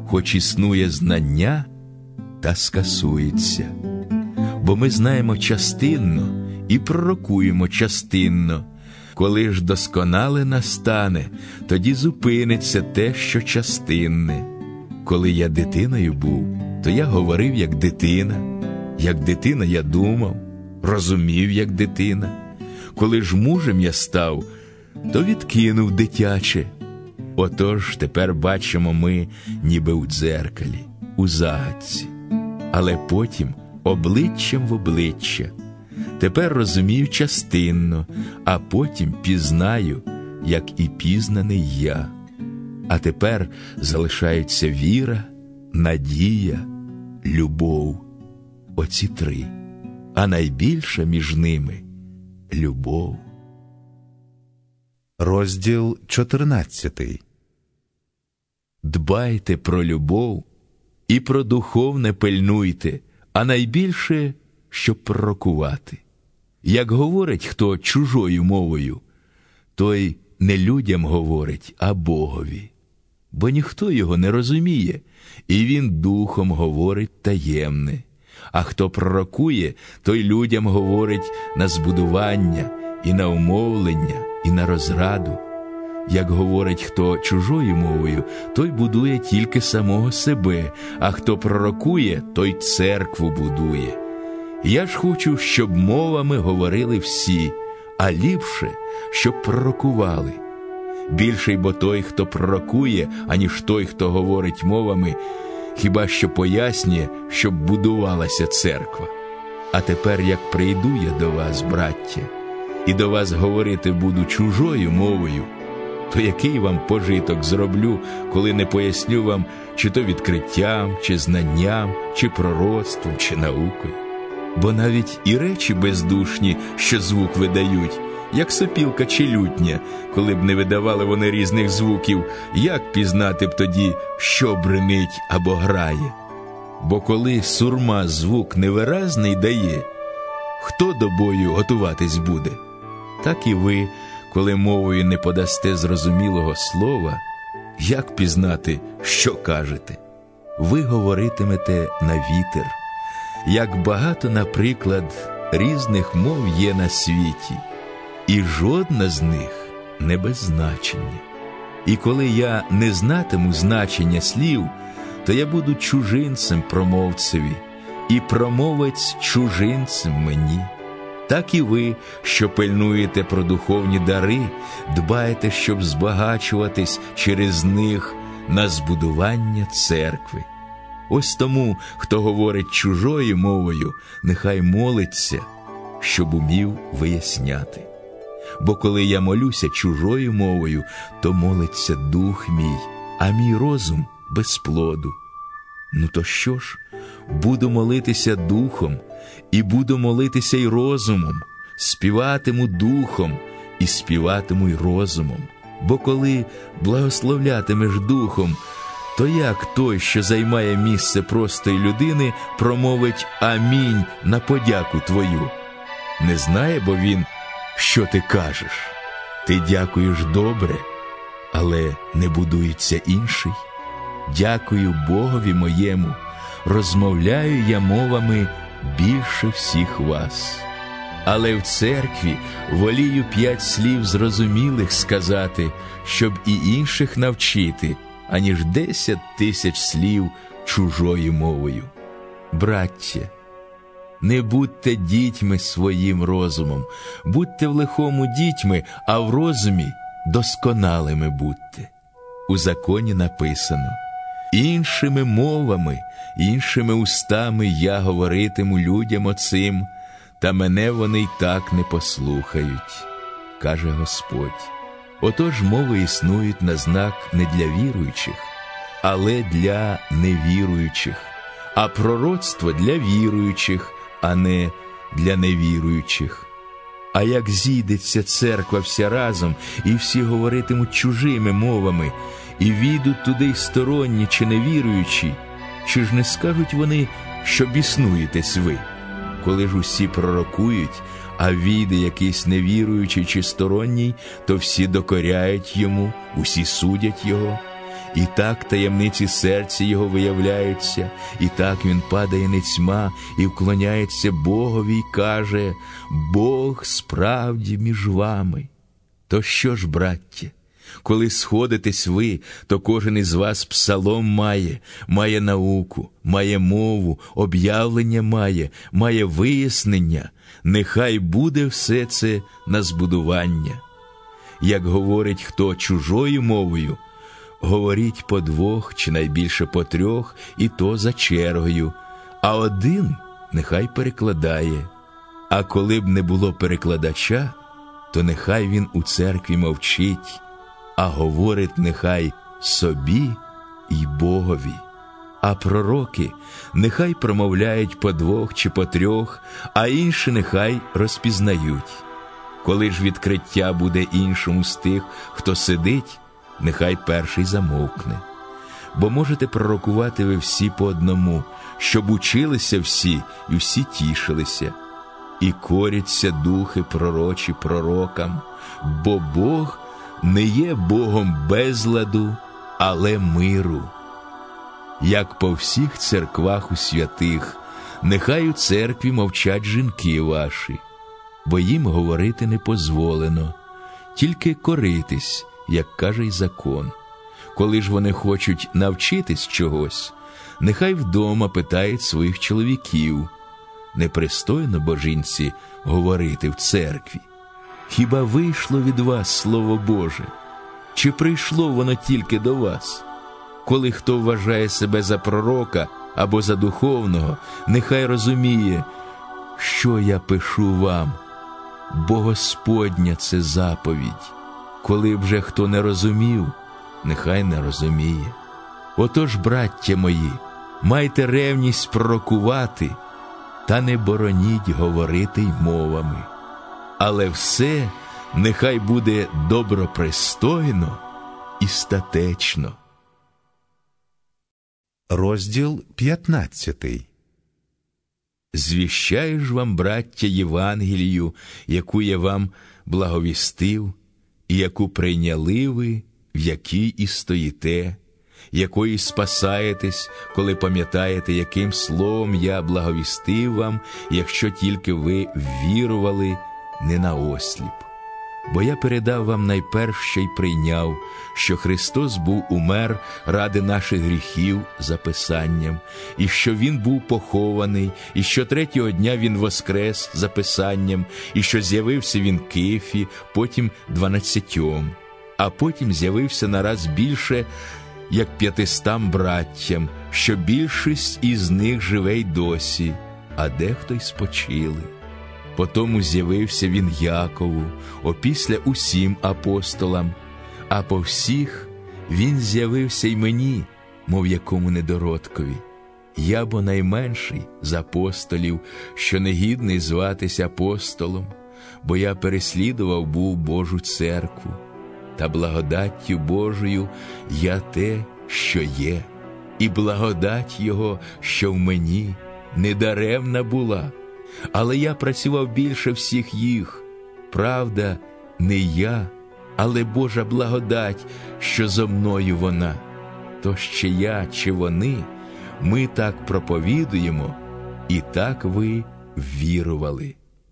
хоч існує знання, та скасується. Бо ми знаємо частинно і пророкуємо частинно. Коли ж досконале настане, тоді зупиниться те, що частинне. Коли я дитиною був, то я говорив як дитина, як дитина я думав, розумів як дитина. Коли ж мужем я став, то відкинув дитяче. Отож тепер бачимо ми, ніби у дзеркалі, у загадці, але потім обличчям в обличчя. Тепер розумію частинно, а потім пізнаю, як і пізнаний я. А тепер залишаються віра, надія, любов. Оці три. А найбільша між ними – любов. Розділ чотирнадцятий. Дбайте про любов і про духовне пильнуйте, а найбільше, щоб пророкувати. Як говорить хто чужою мовою, той не людям говорить, а Богові. Бо ніхто його не розуміє, і він духом говорить таємне. А хто пророкує, той людям говорить на збудування, і на умовлення, і на розраду. Як говорить хто чужою мовою, той будує тільки самого себе, а хто пророкує, той церкву будує. Я ж хочу, щоб мовами говорили всі, а ліпше, щоб пророкували. Більший бо той, хто пророкує, аніж той, хто говорить мовами, хіба що пояснює, щоб будувалася церква. А тепер, як прийду я до вас, браття, і до вас говорити буду чужою мовою, то який вам пожиток зроблю, коли не поясню вам, чи то відкриттям, чи знанням, чи пророцтвом, чи наукою? Бо навіть і речі бездушні, що звук видають, як сопілка чи лютня, коли б не видавали вони різних звуків, як пізнати б тоді, що бринить або грає? Бо коли сурма звук невиразний дає, хто до бою готуватись буде? Так і ви, коли мовою не подасте зрозумілого слова, як пізнати, що кажете? Ви говоритимете на вітер. Як багато, наприклад, різних мов є на світі, і жодна з них не без значення. І коли я не знатиму значення слів, то я буду чужинцем промовцеві, і промовець чужинцем мені. Так і ви, що пильнуєте про духовні дари, дбайте, щоб збагачуватись через них на збудування церкви. Ось тому, хто говорить чужою мовою, нехай молиться, щоб умів виясняти. Бо коли я молюся чужою мовою, то молиться дух мій, а мій розум без плоду. Ну то що ж, буду молитися духом, і буду молитися й розумом, співатиму духом, і співатиму й розумом. Бо коли благословлятимеш духом, то як той, що займає місце простої людини, промовить «Амінь» на подяку твою? Не знає, бо він, що ти кажеш. Ти дякуєш добре, але не будується інший. Дякую Богові моєму, розмовляю я мовами більше всіх вас. Але в церкві волію п'ять слів зрозумілих сказати, щоб і інших навчити, аніж десять тисяч слів чужою мовою. Браття, не будьте дітьми своїм розумом, будьте в лихому дітьми, а в розумі досконалими будьте. У законі написано: іншими мовами, іншими устами я говоритиму людям оцим, та мене вони й так не послухають, каже Господь. Отож мови існують на знак не для віруючих, але для невіруючих, а пророцтво для віруючих, а не для невіруючих. А як зійдеться церква вся разом, і всі говоритимуть чужими мовами, і війдуть туди й сторонні чи невіруючі, чи ж не скажуть вони, що біснуєтесь ви? Коли ж усі пророкують, а війде якийсь невіруючий чи сторонній, то всі докоряють йому, усі судять його. І так таємниці серця його виявляються, і так він падає ницьма і вклоняється Богові й каже: «Бог справді між вами». То що ж, браття, коли сходитесь ви, то кожен із вас псалом має, має науку, має мову, об'явлення має, має вияснення. Нехай буде все це на збудування. Як говорить хто чужою мовою, говоріть по двох чи найбільше по трьох, і то за чергою, а один нехай перекладає. А коли б не було перекладача, то нехай він у церкві мовчить, а говорить нехай собі й Богові. А пророки нехай промовляють по двох чи по трьох, а інші нехай розпізнають. Коли ж відкриття буде іншому з тих, хто сидить, нехай перший замовкне. Бо можете пророкувати ви всі по одному, щоб училися всі і всі тішилися. І коряться духи пророчі пророкам, бо Бог не є Богом безладу, але миру. Як по всіх церквах у святих, нехай у церкві мовчать жінки ваші, бо їм говорити не позволено, тільки коритись, як каже й закон. Коли ж вони хочуть навчитись чогось, нехай вдома питають своїх чоловіків. Непристойно бо жінці говорити в церкві. Хіба вийшло від вас Слово Боже? Чи прийшло воно тільки до вас? Коли хто вважає себе за пророка або за духовного, нехай розуміє, що я пишу вам, бо Господня це заповідь. Коли б же хто не розумів, нехай не розуміє. Отож, браття мої, майте ревність пророкувати, та не бороніть говорити й мовами. Але все нехай буде добропристойно і статечно. Розділ п'ятнадцятий. Звіщаю ж вам, браття, Євангелію, яку я вам благовістив, і яку прийняли ви, в якій і стоїте, якої спасаєтесь, коли пам'ятаєте, яким словом я благовістив вам, якщо тільки ви вірували не наосліп. Бо я передав вам найперш, що й прийняв, що Христос був умер ради наших гріхів за Писанням, і що Він був похований, і що третього дня Він воскрес за Писанням, і що з'явився Він Кифі, потім дванадцятьом, а потім з'явився нараз більше, як п'ятистам браттям, що більшість із них живе й досі, а дехто й спочили. Потому з'явився він Якову, опісля усім апостолам, а по всіх він з'явився й мені, мов якому недородкові. Я бо найменший з апостолів, що негідний зватися апостолом, бо я переслідував був Божу церкву, та благодаттю Божою я те, що є, і благодать Його, що в мені, недаремна була. Але я працював більше всіх їх. Правда, не я, але Божа благодать, що зо мною вона. То чи я, чи вони, ми так проповідуємо, і так ви вірували.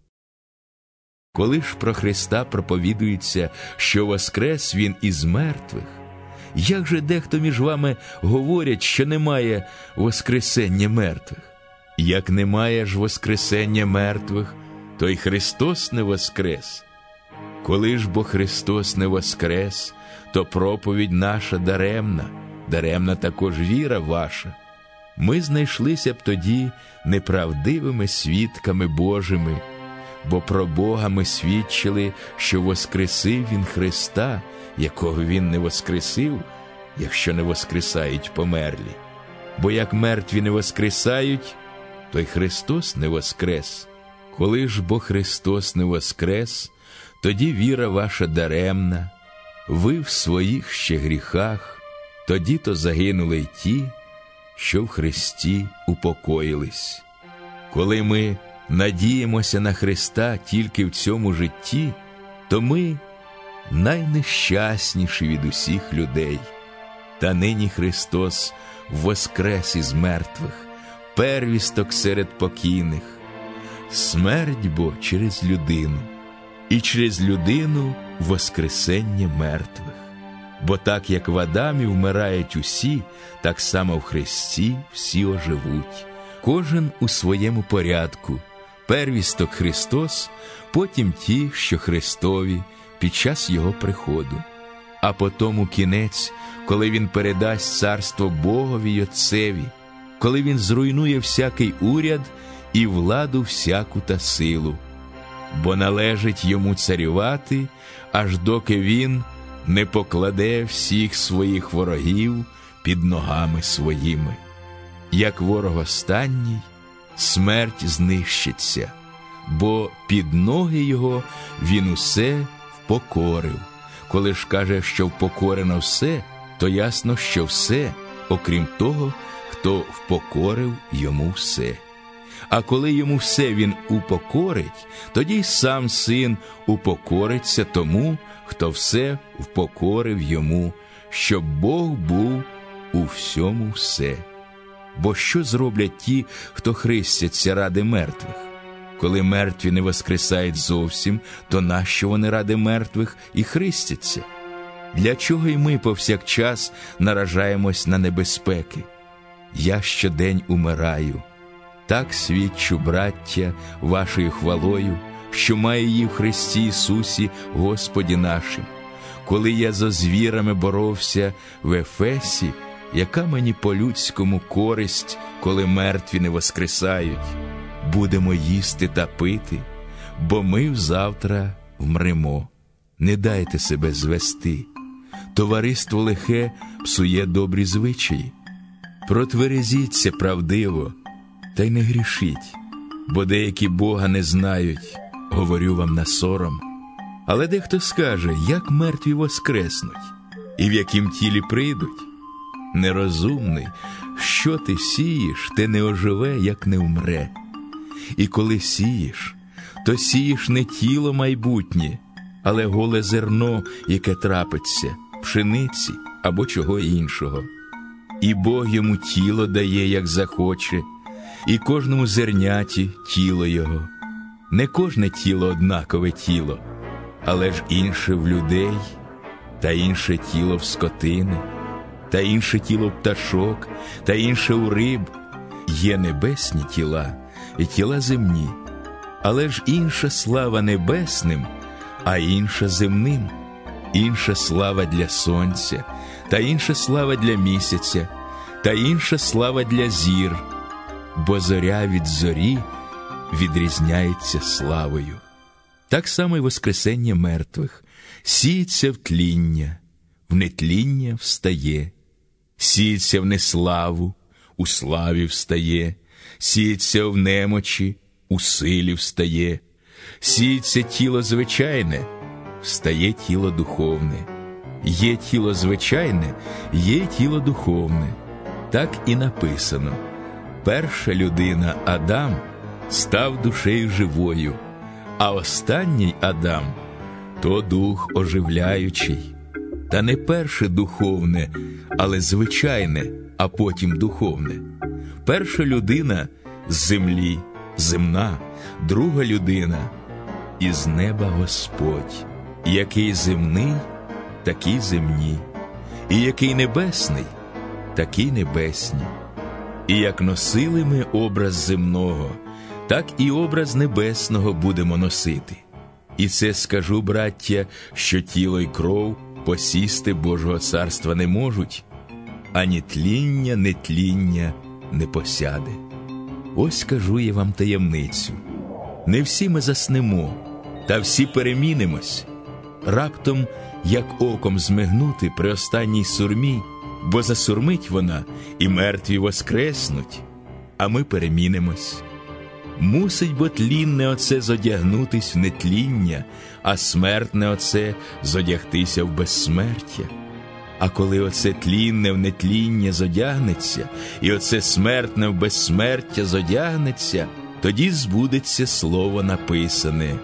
Коли ж про Христа проповідується, що воскрес Він із мертвих, як же дехто між вами говорять, що немає воскресення мертвих? Як немає ж воскресення мертвих, то й Христос не воскрес. Коли ж бо Христос не воскрес, то проповідь наша даремна, даремна також віра ваша. Ми знайшлися б тоді неправдивими свідками Божими, бо про Бога ми свідчили, що воскресив Він Христа, якого Він не воскресив, якщо не воскресають померлі. Бо як мертві не воскресають, то й Христос не воскрес. Коли ж бо Христос не воскрес, тоді віра ваша даремна, ви в своїх ще гріхах, тоді то загинули й ті, що в Христі упокоїлись. Коли ми надіємося на Христа тільки в цьому житті, то ми найнещасніші від усіх людей. Та нині Христос воскрес із мертвих, первісток серед покійних. Смерть бо через людину, і через людину воскресення мертвих. Бо так, як в Адамі вмирають усі, так само в Христі всі оживуть. Кожен у своєму порядку. Первісток Христос, потім ті, що Христові під час Його приходу. А потому кінець, коли Він передасть царство Богові й Отцеві, коли Він зруйнує всякий уряд і владу всяку та силу. Бо належить Йому царювати, аж доки Він не покладе всіх своїх ворогів під ногами своїми. Як ворог останній, смерть знищиться, бо під ноги Його Він усе впокорив. Коли ж каже, що впокорено все, то ясно, що все, окрім того, хто впокорив Йому все. А коли Йому все Він упокорить, тоді й сам Син упокориться тому, хто все впокорив Йому, щоб Бог був у всьому все. Бо що зроблять ті, хто хрестяться ради мертвих? Коли мертві не воскресають зовсім, то нащо вони ради мертвих і хрестяться? Для чого й ми повсякчас наражаємось на небезпеки? Я щодень умираю. Так свідчу, браття, вашою хвалою, що має її в Христі Ісусі, Господі нашим. Коли я зо звірами боровся в Ефесі, яка мені по-людському користь, коли мертві не воскресають? Будемо їсти та пити, бо ми взавтра вмремо. Не дайте себе звести. Товариство лихе псує добрі звичаї. Протверезіться правдиво, та й не грішіть, бо деякі Бога не знають, говорю вам на сором. Але дехто скаже, як мертві воскреснуть, і в яким тілі прийдуть? Нерозумний, що ти сієш, те не оживе, як не вмре. І коли сієш, то сієш не тіло майбутнє, але голе зерно, яке трапиться, пшениці або чого іншого. І Бог йому тіло дає, як захоче, і кожному зерняті тіло його. Не кожне тіло однакове тіло, але ж інше в людей, та інше тіло в скотини, та інше тіло в пташок, та інше у риб. Є небесні тіла і тіла земні, але ж інша слава небесним, а інша земним. Інша слава для сонця, та інша слава для місяця, та інша слава для зір, бо зоря від зорі відрізняється славою. Так само й воскресення мертвих. Сіється в тління, в нетління встає. Сіється в неславу, у славі встає. Сіється в немочі, у силі встає. Сіється тіло звичайне, встає тіло духовне. Є тіло звичайне, є тіло духовне. Так і написано. Перша людина, Адам, став душею живою, а останній Адам – то дух оживляючий. Та не перше духовне, але звичайне, а потім духовне. Перша людина – з землі, земна, друга людина – із неба Господь. Який земний, такі земні, і який небесний, такі небесні. І як носили ми образ земного, так і образ небесного будемо носити. І це скажу, браття, що тіло й кров посісти Божого царства не можуть, ані тління, не тління не посяде. Ось кажу я вам таємницю. Не всі ми заснемо, та всі перемінимось. Раптом, як оком змигнути при останній сурмі, бо засурмить вона, і мертві воскреснуть, а ми перемінимось. Мусить бо тлінне оце зодягнутись в нетління, а смертне оце зодягтися в безсмертя. А коли оце тлінне в нетління зодягнеться, і оце смертне в безсмертя зодягнеться, тоді збудеться слово написане: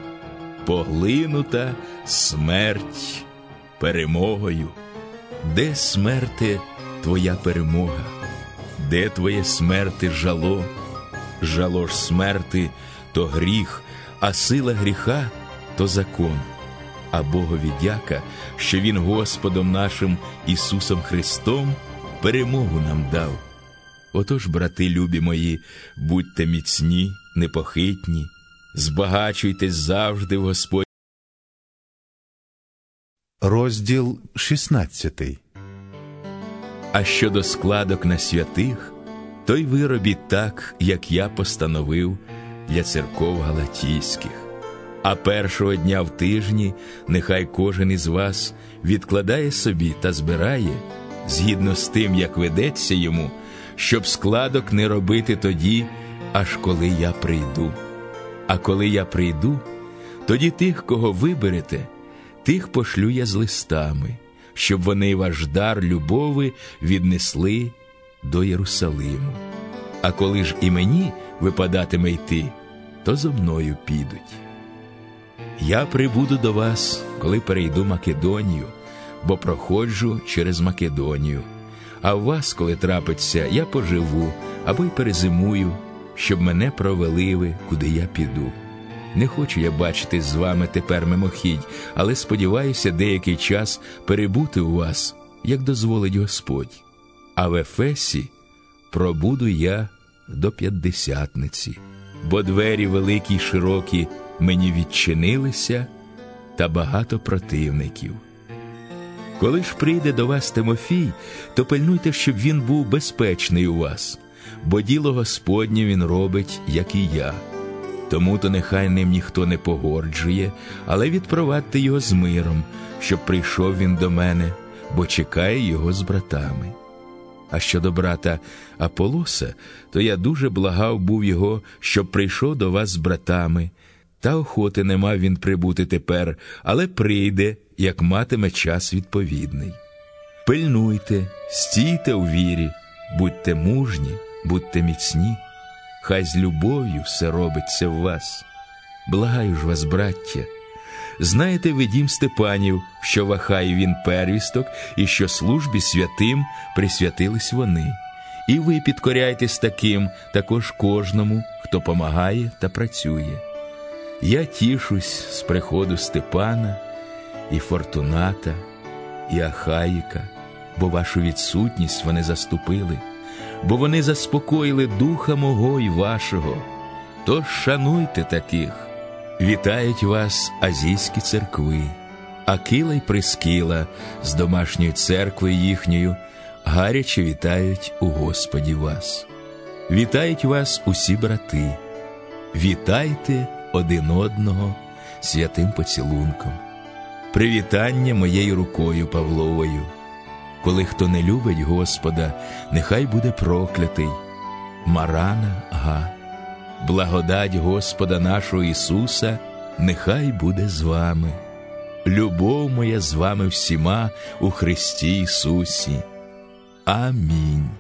поглинута смерть перемогою. Де, смерте, твоя перемога? Де твоє смерти жало? Жало ж смерти – то гріх, а сила гріха – то закон. А Богові дяка, що Він Господом нашим Ісусом Христом перемогу нам дав. Отож, брати любі мої, будьте міцні, непохитні, збагачуйтесь завжди в Господь. Розділ шістнадцятий. А щодо складок на святих, то й ви робіть так, як я постановив для церков галатійських. А першого дня в тижні нехай кожен із вас відкладає собі та збирає, згідно з тим, як ведеться йому, щоб складок не робити тоді, аж коли я прийду. А коли я прийду, тоді тих, кого виберете, тих пошлю я з листами, щоб вони ваш дар любови віднесли до Єрусалиму. А коли ж і мені випадатиме йти, то зо мною підуть. Я прибуду до вас, коли перейду Македонію, бо проходжу через Македонію. А в вас, коли трапиться, я поживу або й перезимую, щоб мене провели ви, куди я піду. Не хочу я бачитись з вами тепер мимохідь, але сподіваюся деякий час перебути у вас, як дозволить Господь. А в Ефесі пробуду я до П'ятдесятниці, бо двері великі й широкі мені відчинилися, та багато противників. Коли ж прийде до вас Тимофій, то пильнуйте, щоб він був безпечний у вас, бо діло Господнє він робить, як і я. Тому-то нехай ним ніхто не погорджує, але відпровадьте його з миром, щоб прийшов він до мене, бо чекає його з братами. А щодо брата Аполоса, то я дуже благав був його, щоб прийшов до вас з братами, та охоти не мав він прибути тепер, але прийде, як матиме час відповідний. Пильнуйте, стійте у вірі, будьте мужні, будьте міцні. Хай з любов'ю все робиться в вас. Благаю ж вас, браття. Знаєте ви дім Степанів, що в Ахаї він первісток, і що службі святим присвятились вони. І ви підкоряйтесь таким, також кожному, хто помагає та працює. Я тішусь з приходу Степана, і Фортуната, і Ахаїка, бо вашу відсутність вони заступили, бо вони заспокоїли духа мого й вашого. Тож шануйте таких. Вітають вас азійські церкви, Акила й Прискіла з домашньою церквою їхньою гаряче вітають у Господі вас. Вітають вас усі брати. Вітайте один одного святим поцілунком. Привітання моєю рукою Павловою. Коли хто не любить Господа, нехай буде проклятий. Марана Га. Благодать Господа нашого Ісуса нехай буде з вами. Любов моя з вами всіма у Христі Ісусі. Амінь.